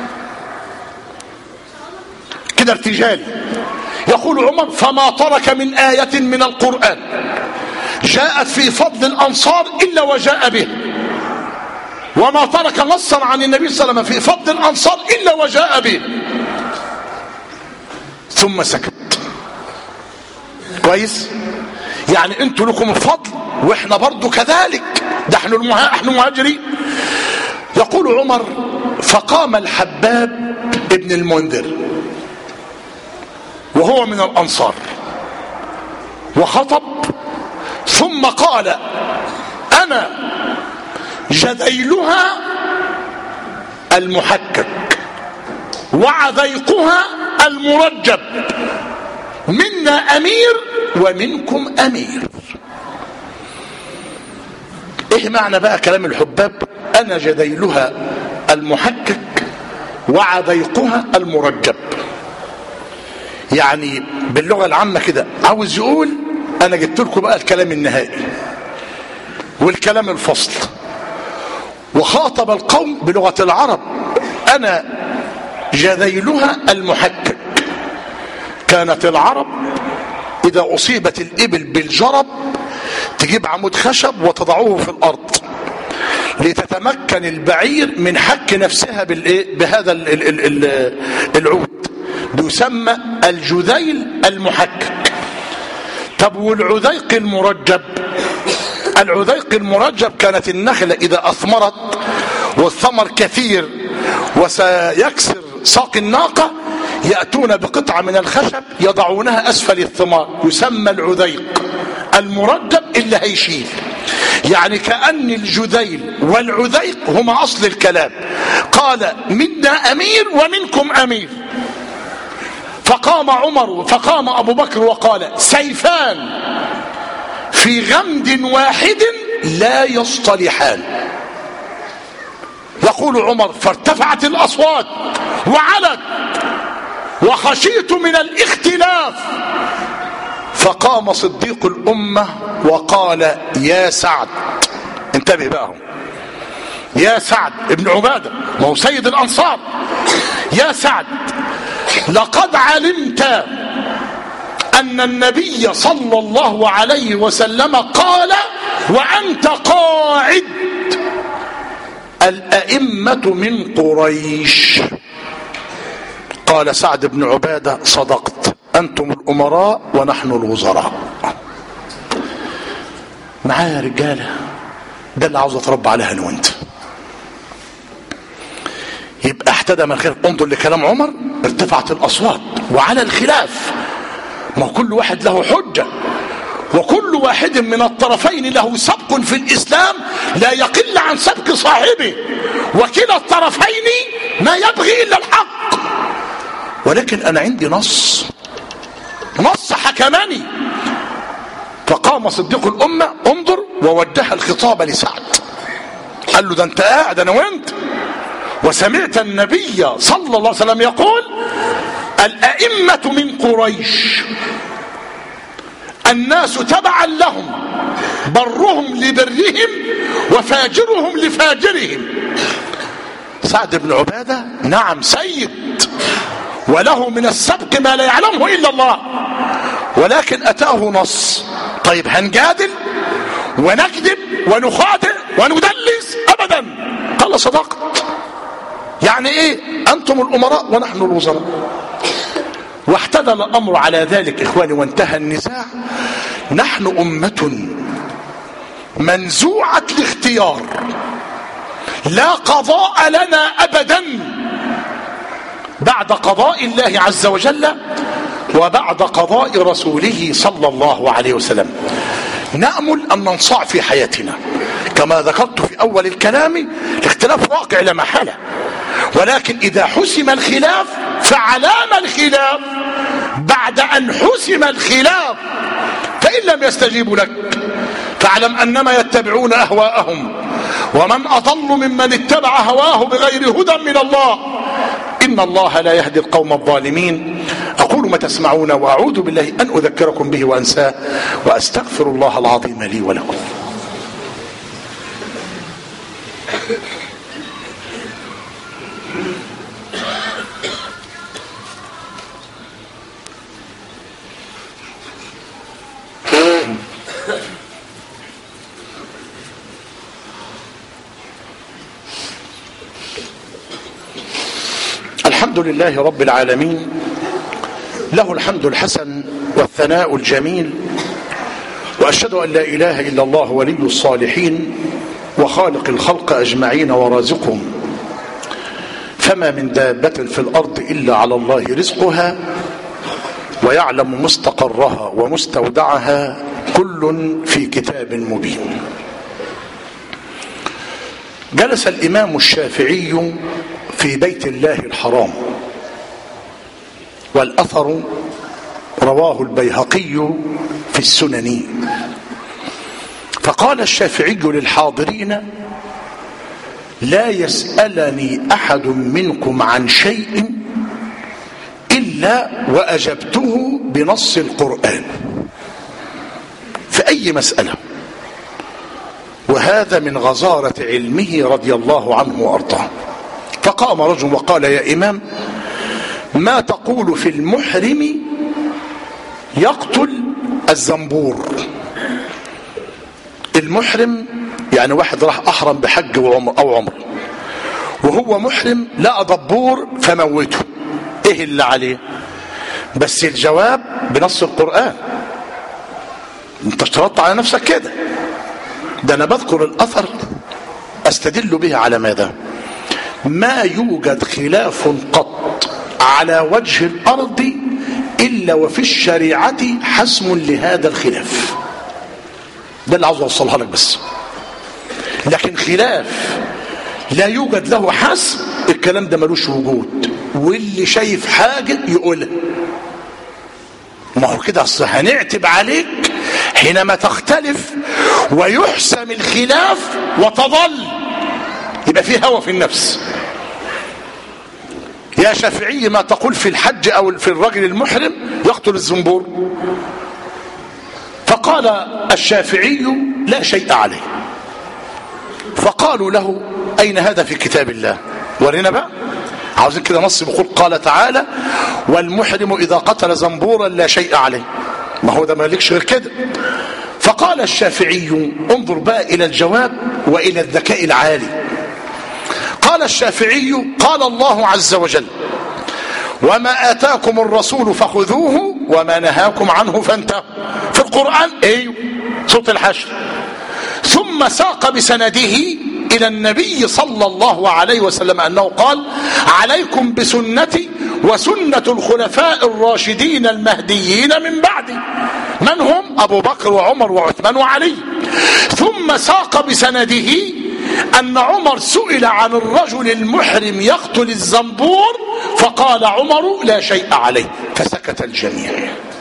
كده ارتجالي. يقول عمر: فما ترك من آية من القرآن جاءت في فضل الأنصار إلا وجاء به، وما ترك نصا عن النبي صلى الله عليه وسلم في فضل الأنصار إلا وجاء به. ثم سكت. كويس. يعني انتوا لكم الفضل واحنا برضو كذلك، ده احنا مهاجرين. يقول عمر: فقام الحباب ابن المنذر وهو من الأنصار وخطب، ثم قال: أنا جذيلها المحكك وعذيقها المرجب، منا أمير ومنكم أمير. ايه معنى بقى كلام الحباب؟ أنا جديلها المحكك وعذيقها المرجب. يعني باللغة العامة كده عاوز يقول أنا جبت لكم بقى الكلام النهائي والكلام الفصل. وخاطب القوم بلغة العرب: أنا جذيلها المحكك. كانت العرب إذا أصيبت الإبل بالجرب تجيب عمود خشب وتضعوه في الأرض لتتمكن البعير من حك نفسها بهذا العود، يسمى الجذيل المحكك. طب والعذيق المرجب؟ العذيق المرجب كانت النخلة إذا أثمرت والثمر كثير وسيكسر ساق الناقة يأتون بقطعة من الخشب يضعونها أسفل الثمار، يسمى العذيق المرجب اللي هيشيل. يعني كأن الجذيل والعذيق هما أصل الكلام. قال: منا أمير ومنكم أمير. فقام أبو بكر وقال: سيفان في غمد واحد لا يصطلحان. يقول عمر: فارتفعت الأصوات وعلت وخشيت من الاختلاف، فقام صديق الأمة وقال: يا سعد، انتبه بقى، يا سعد ابن عبادة ما هو سيد الأنصار، يا سعد لقد علمت أن النبي صلى الله عليه وسلم قال وأنت قاعد: الأئمة من قريش. قال سعد بن عبادة: صدقت، أنتم الأمراء ونحن الوزراء. معايا يا رجالة؟ ده اللي عاوز اتربى عليها انا وانت. يبقى احتدم الخير. انظر لكلام عمر: ارتفعت الأصوات وعلى الخلاف. ما كل واحد له حجة، وكل واحد من الطرفين له سبق في الإسلام لا يقل عن سبق صاحبه، وكلا الطرفين ما يبغي إلا الحق. ولكن أنا عندي نص حكمني. فقام صديق الأمة، انظر، ووجه الخطاب لسعد، قال له: ده انت قاعد انا وانت وسمعت النبي صلى الله عليه وسلم يقول: الأئمة من قريش، الناس تبعا لهم، برهم لبرهم وفاجرهم لفاجرهم. سعد بن عبادة نعم سيد وله من السبق ما لا يعلمه إلا الله، ولكن أتاه نص. طيب هنجادل ونكذب ونخادع وندلس؟ أبدا. قال: صدقت. يعني ايه؟ أنتم الأمراء ونحن الوزراء. واحتدل الأمر على ذلك إخواني، وانتهى النزاع. نحن أمة منزوعة الاختيار، لا قضاء لنا أبدا بعد قضاء الله عز وجل وبعد قضاء رسوله صلى الله عليه وسلم. نأمل أن ننصاع في حياتنا. كما ذكرت في أول الكلام، الاختلاف واقع لا محالة، ولكن إذا حسم الخلاف فعلام الخلاف بعد أن حسم الخلاف. فإن لم يستجيبوا لك فاعلم أنما يتبعون أهواءهم، ومن أضل ممن اتبع هواه بغير هدى من الله. إن الله لا يهدي القوم الظالمين. أقول ما تسمعون، وأعوذ بالله أن أذكركم به وأنساه، وأستغفر الله العظيم لي ولكم. الحمد لله رب العالمين، له الحمد الحسن والثناء الجميل، وأشهد أن لا إله إلا الله ولي الصالحين وخالق الخلق أجمعين ورازقهم. فما من دابة في الأرض إلا على الله رزقها ويعلم مستقرها ومستودعها، كل في كتاب مبين. جلس الإمام الشافعي في بيت الله الحرام. والأثر رواه البيهقي في السنن. فقال الشافعي للحاضرين: لا يسألني أحد منكم عن شيء إلا وأجبته بنص القرآن في أي مسألة. وهذا من غزارة علمه رضي الله عنه وأرضاه. فقام رجل وقال: يا إمام، ما تقول في المحرم يقتل الزنبور؟ المحرم يعني واحد راح أحرم بحج أو عمر وهو محرم لقى دبور فموته، ايه اللي عليه؟ بس الجواب بنص القرآن. انت اشترطت على نفسك كده. ده انا بذكر الاثر استدل به على ماذا؟ ما يوجد خلاف قط على وجه الارض الا وفي الشريعة حسم لهذا الخلاف. ده اللي عاوز اوصلها لك بس. لكن خلاف لا يوجد له حسم، الكلام ده ملوش وجود، واللي شايف حاجة يقولها. ما هو كده اصل هنعتب عليك حينما تختلف ويحسم الخلاف وتظل يبقى فيه هوى في النفس. يا شافعي، ما تقول في الحج او في الرجل المحرم يقتل الزنبور؟ فقال الشافعي: لا شيء عليه. فقالوا له: أين هذا في كتاب الله؟ ورينا بقى، عاوزين كده نص بيقول قال تعالى: والمحرم إذا قتل زنبورا لا شيء عليه. ما هو ده مالكش غير كده. فقال الشافعي: انظر بقى إلى الجواب وإلى الذكاء العالي. قال الشافعي: قال الله عز وجل: وما آتاكم الرسول فخذوه وما نهاكم عنه فانتهوا. في القرآن ايوه سورة الحشر. ثم ساق بسنده إلى النبي صلى الله عليه وسلم أنه قال: عليكم بسنتي وسنة الخلفاء الراشدين المهديين من بعدي. من هم؟ أبو بكر وعمر وعثمان وعلي. ثم ساق بسنده أن عمر سئل عن الرجل المحرم يقتل الزنبور فقال عمر: لا شيء عليه، فسكت الجميع.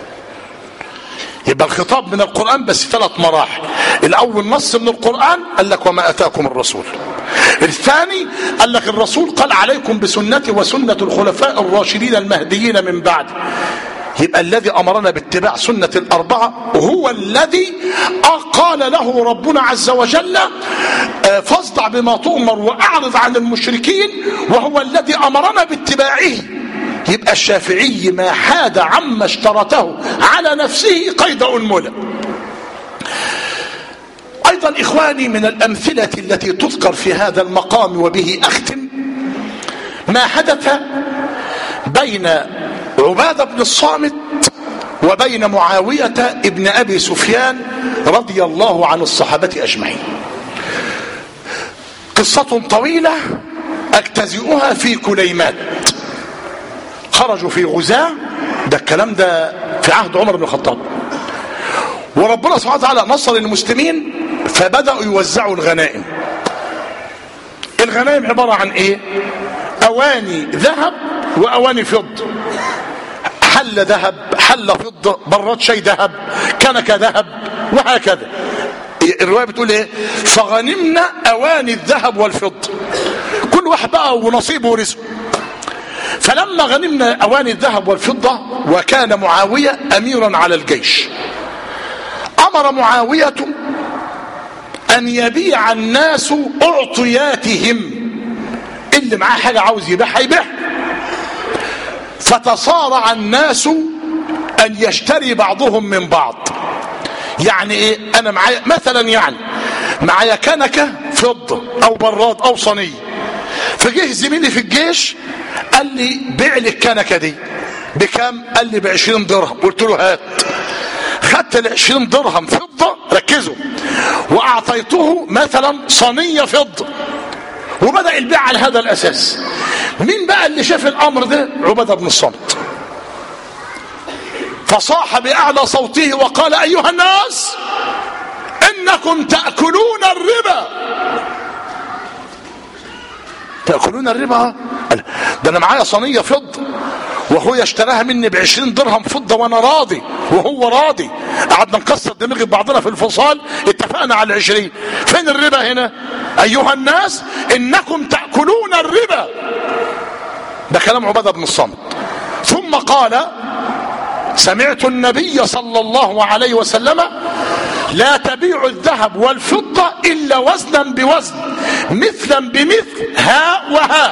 يبقى الخطاب من القرآن بس 3 مراحل. الأول نص من القرآن قال لك: وما أتاكم الرسول. الثاني قال لك الرسول قال: عليكم بسنتي وسنة الخلفاء الراشدين المهديين من بعد. يبقى الذي أمرنا باتباع سنة الأربعة هو الذي قال له ربنا عز وجل: فاصدع بما تؤمر وأعرض عن المشركين، وهو الذي أمرنا باتباعه. يبقى الشافعي ما حاد عما اشترطه على نفسه قيد أنملة. أيضا إخواني، من الأمثلة التي تذكر في هذا المقام وبه أختم ما حدث بين عبادة بن الصامت وبين معاوية ابن أبي سفيان رضي الله عن الصحابة أجمعين. قصة طويلة أجتزئها في كليمات. خرجوا في غزاة، ده الكلام ده في عهد عمر بن الخطاب، وربنا سبحانه وتعالى نصر المسلمين فبدأوا يوزعوا الغنائم. الغنائم عبارة عن ايه؟ أواني ذهب وأواني فضة، حل ذهب، حل فضة، براد شاي ذهب، كنكة ذهب، وهكذا. الرواية بتقول ايه؟ فغنمنا أواني الذهب والفضة، كل واحد بقى ونصيبه ورزقه. فلما غنمنا أواني الذهب والفضة وكان معاوية أميرا على الجيش، أمر معاوية أن يبيع الناس أعطياتهم، اللي معاه حاجة عاوز يبيعها يبيعها. فتصارع الناس أن يشتري بعضهم من بعض. يعني إيه؟ أنا معايا مثلا، يعني معايا كنكة فضة أو براد أو صينية، فجه زميلي في الجيش قال لي: بيع لي الكنكة دي. بكام؟ قال لي: ب20 درهم. قلت له: هات. خدت ال20 درهم فضة، ركزوا، وأعطيته مثلا صينية فضة، وبدأ البيع على هذا الأساس. مين بقى اللي شاف الأمر ده؟ عبادة بن الصامت. فصاح بأعلى صوته وقال: أيها الناس، إنكم تأكلون الربا. تأكلون الربا؟ ده انا معايا صينيه فضه واخويا اشتراها مني ب20 درهم فضه وانا راضي وهو راضي، قعدنا نكسر دماغي ببعضنا في الفصال، اتفقنا على 20. فين الربا هنا؟ ايها الناس انكم تاكلون الربا. ده كلام عباده بن الصامت. ثم قال: سمعت النبي صلى الله عليه وسلم: لا تبيعوا الذهب والفضة إلا وزنا بوزن مثلا بمثل ها وها.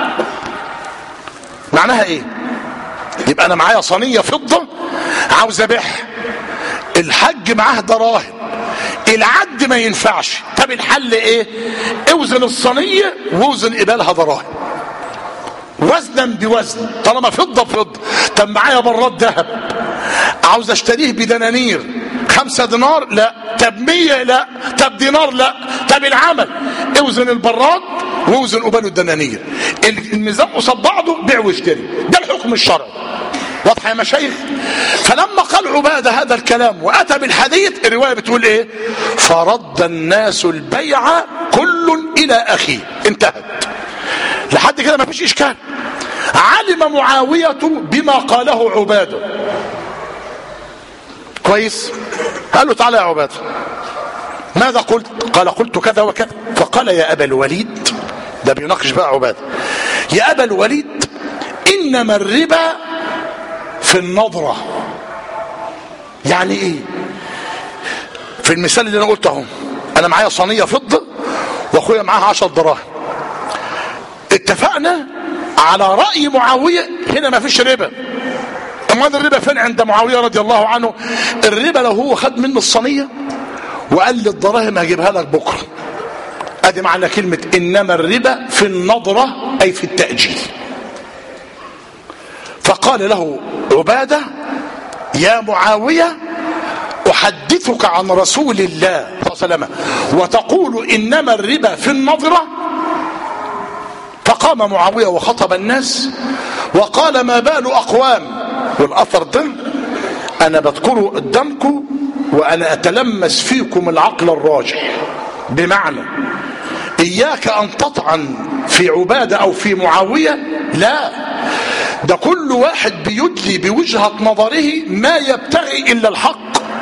معناها ايه؟ يبقى انا معايا صينية فضة عاوز ابيعها، الحج معاه دراهم، العد ما ينفعش، طب الحل ايه؟ اوزن الصينية ووزن قبالها دراهم وزنا بوزن طالما فضة بفضة. طب معايا براد ذهب عاوز اشتريه بدنانير، 5 دينار لا، طب 100 لا، طب دينار لا، طب العمل اوزن البراد ووزن قباله الدنانير، الميزان قصاد بعضه بيع واشتري. ده الحكم الشرعي. واضح يا مشايخ؟ فلما قال عبادة هذا الكلام واتى بالحديث، الرواية بتقول ايه؟ فرد الناس البيع كل الى اخيه. انتهت لحد كده ما فيش اشكال. علم معاوية بما قاله عبادة كويس. قال له: تعالى يا عبادة، ماذا قلت؟ قال: قلت كذا وكذا. فقال: يا أبا الوليد، ده بيناقش بقى عبادة، يا أبا الوليد إنما الربا في النظرة. يعني ايه؟ في المثال اللي انا قلته اهو، انا معايا صينية فضة واخويا معاها 10 دراهم، اتفقنا على رأي معاوية هنا ما فيش ربا. امال الربا فين عند معاوية رضي الله عنه؟ الربا لو هو خد منه الصينية وقال لي الدراهم هجيبها لك بكرة. ادي معنى كلمة انما الربا في النظرة، اي في التأجيل. فقال له عبادة: يا معاوية احدثك عن رسول الله صلى الله عليه وسلم وتقول انما الربا في النظرة. فقام معاوية وخطب الناس وقال: ما بال أقوام، والأثر ده أنا بذكره قدامكم وأنا أتلمس فيكم العقل الراجح، بمعنى إياك أن تطعن في عبادة أو في معاوية، لا، ده كل واحد بيدلي بوجهة نظره ما يبتغي إلا الحق،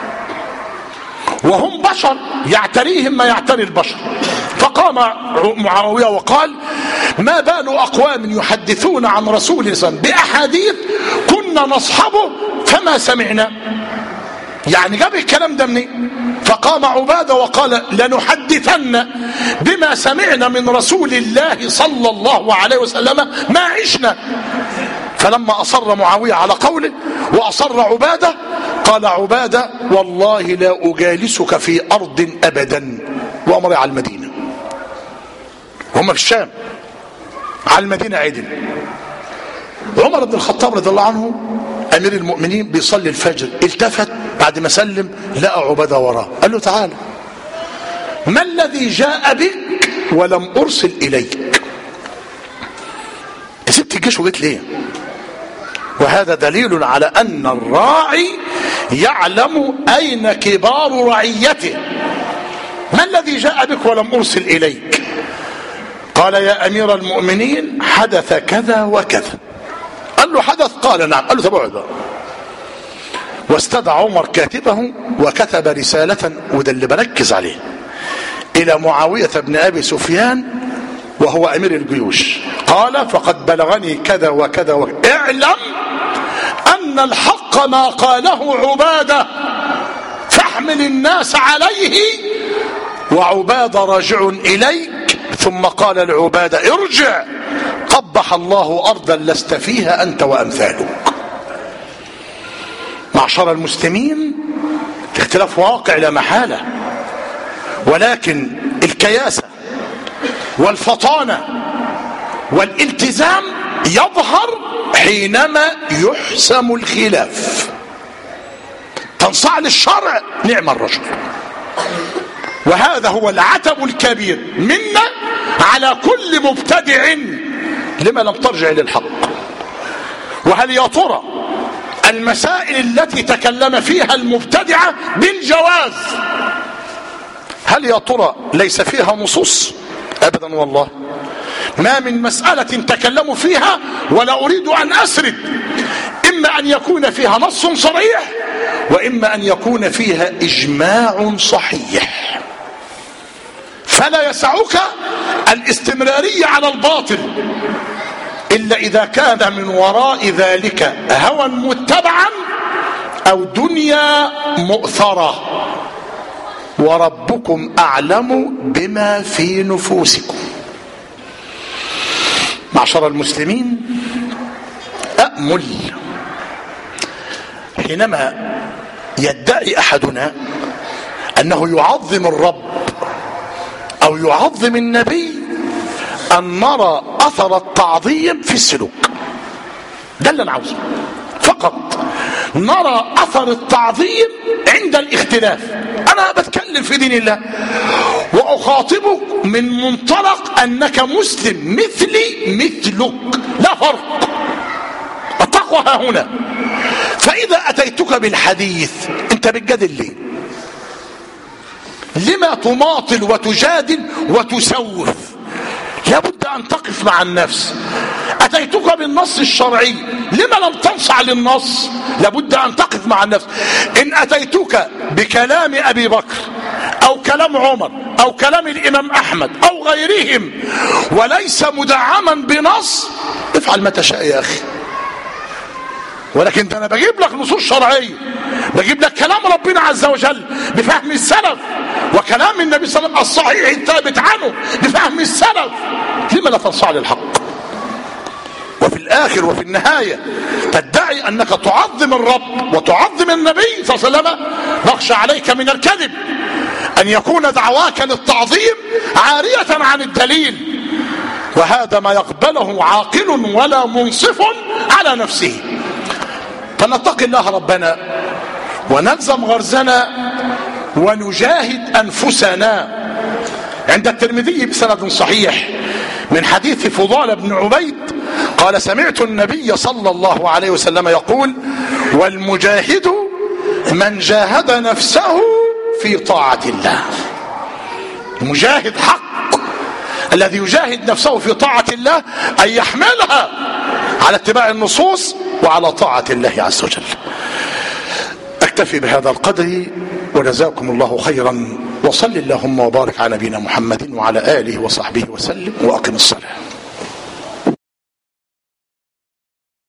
وهم بشر يعتريهم ما يعتري البشر. فقام معاوية وقال: ما بال أقوام يحدثون عن رسول الله بأحاديث كنا نصحبه فما سمعنا. يعني جاب الكلام ده منين؟ فقام عبادة وقال: لنحدثن بما سمعنا من رسول الله صلى الله عليه وسلم ما عشنا. فلما أصر معاوية على قوله وأصر عبادة، قال عبادة: والله لا أجالسك في أرض أبدا. وأمر على المدينة، هم في الشام، على المدينة عدل. عمر بن الخطاب رضي الله عنه أمير المؤمنين بيصلي الفجر، التفت بعد ما سلم لقى عبادة وراه، قال له: تعالى، ما الذي جاء بك ولم أرسل إليك؟ سبت الجيش وجيت ليه؟ وهذا دليل على أن الراعي يعلم أين كبار رعيته. ما الذي جاء بك ولم أرسل إليك؟ قال: يا أمير المؤمنين حدث كذا وكذا. قال له: حدث؟ قال: نعم. قال له: تبعد. واستدعى عمر كاتبه وكتب رسالة، وده اللي بركز عليه، إلى معاوية بن أبي سفيان وهو أمير الجيوش. قال: فقد بلغني كذا وكذا وكذا، اعلم أن الحق ما قاله عبادة فاحمل الناس عليه، وعبادة راجع إليك. ثم قال لعبادة: ارجع، قبح الله أرضا لست فيها أنت وأمثالك. معشر المسلمين، الاختلاف واقع لا محالة، ولكن الكياسة والفطانة والالتزام يظهر حينما يحسم الخلاف. تنصاع للشرع، نعم الرجل. وهذا هو العتب الكبير منا على كل مبتدع لما لم ترجع للحق. وهل يا ترى المسائل التي تكلم فيها المبتدعة بالجواز، هل يا ترى ليس فيها نصوص؟ أبدا والله. ما من مسألة تكلموا فيها ولا أريد أن أسرد، إما أن يكون فيها نص صريح وإما أن يكون فيها إجماع صحيح، فلا يسعك الاستمرارية على الباطل إلا إذا كان من وراء ذلك هوى متبعا أو دنيا مؤثرة. وربكم أعلم بما في نفوسكم. معشر المسلمين، أأمل حينما يدعي أحدنا أنه يعظم الرب أو يعظم النبي أن نرى أثر التعظيم في السلوك. ده اللي أنا عاوزه، فقط نرى أثر التعظيم عند الاختلاف. أنا بتكلم في دين الله وأخاطبك من منطلق أنك مسلم مثلي مثلك، لا فرق، التقوى ها هنا. فإذا أتيتك بالحديث أنت بتجادل ليه؟ لما تماطل وتجادل وتسوف؟ لابد أن تقف مع النفس. أتيتك بالنص الشرعي، لما لم تنصع للنص؟ لابد أن تقف مع النفس. إن أتيتك بكلام أبي بكر أو كلام عمر أو كلام الإمام أحمد أو غيرهم وليس مدعما بنص، افعل ما تشاء يا أخي. ولكن أنا بجيب لك نصوص شرعية، بجيب لك كلام ربنا عز وجل بفهم السلف وكلام النبي صلى الله عليه وسلم الصحيح الثابت عنه بفهم السلف. لما لا تنصاع للحق؟ وفي الآخر وفي النهاية تدعي أنك تعظم الرب وتعظم النبي صلى الله عليه وسلم. نخشى عليك من الكذب أن يكون دعواك للتعظيم عارية عن الدليل، وهذا ما يقبله عاقل ولا منصف على نفسه. فنتقي الله ربنا ونلزم غرزنا ونجاهد أنفسنا. عند الترمذي بسند صحيح من حديث فضال بن عبيد قال: سمعت النبي صلى الله عليه وسلم يقول: والمجاهد من جاهد نفسه في طاعة الله. المجاهد حق الذي يجاهد نفسه في طاعة الله أن يحملها على اتباع النصوص وعلى طاعة الله عز وجل. أكتفي بهذا القدر وجزاكم الله خيرا، وصل اللهم وبارك على نبينا محمد وعلى آله وصحبه وسلم، وأقم الصلاة.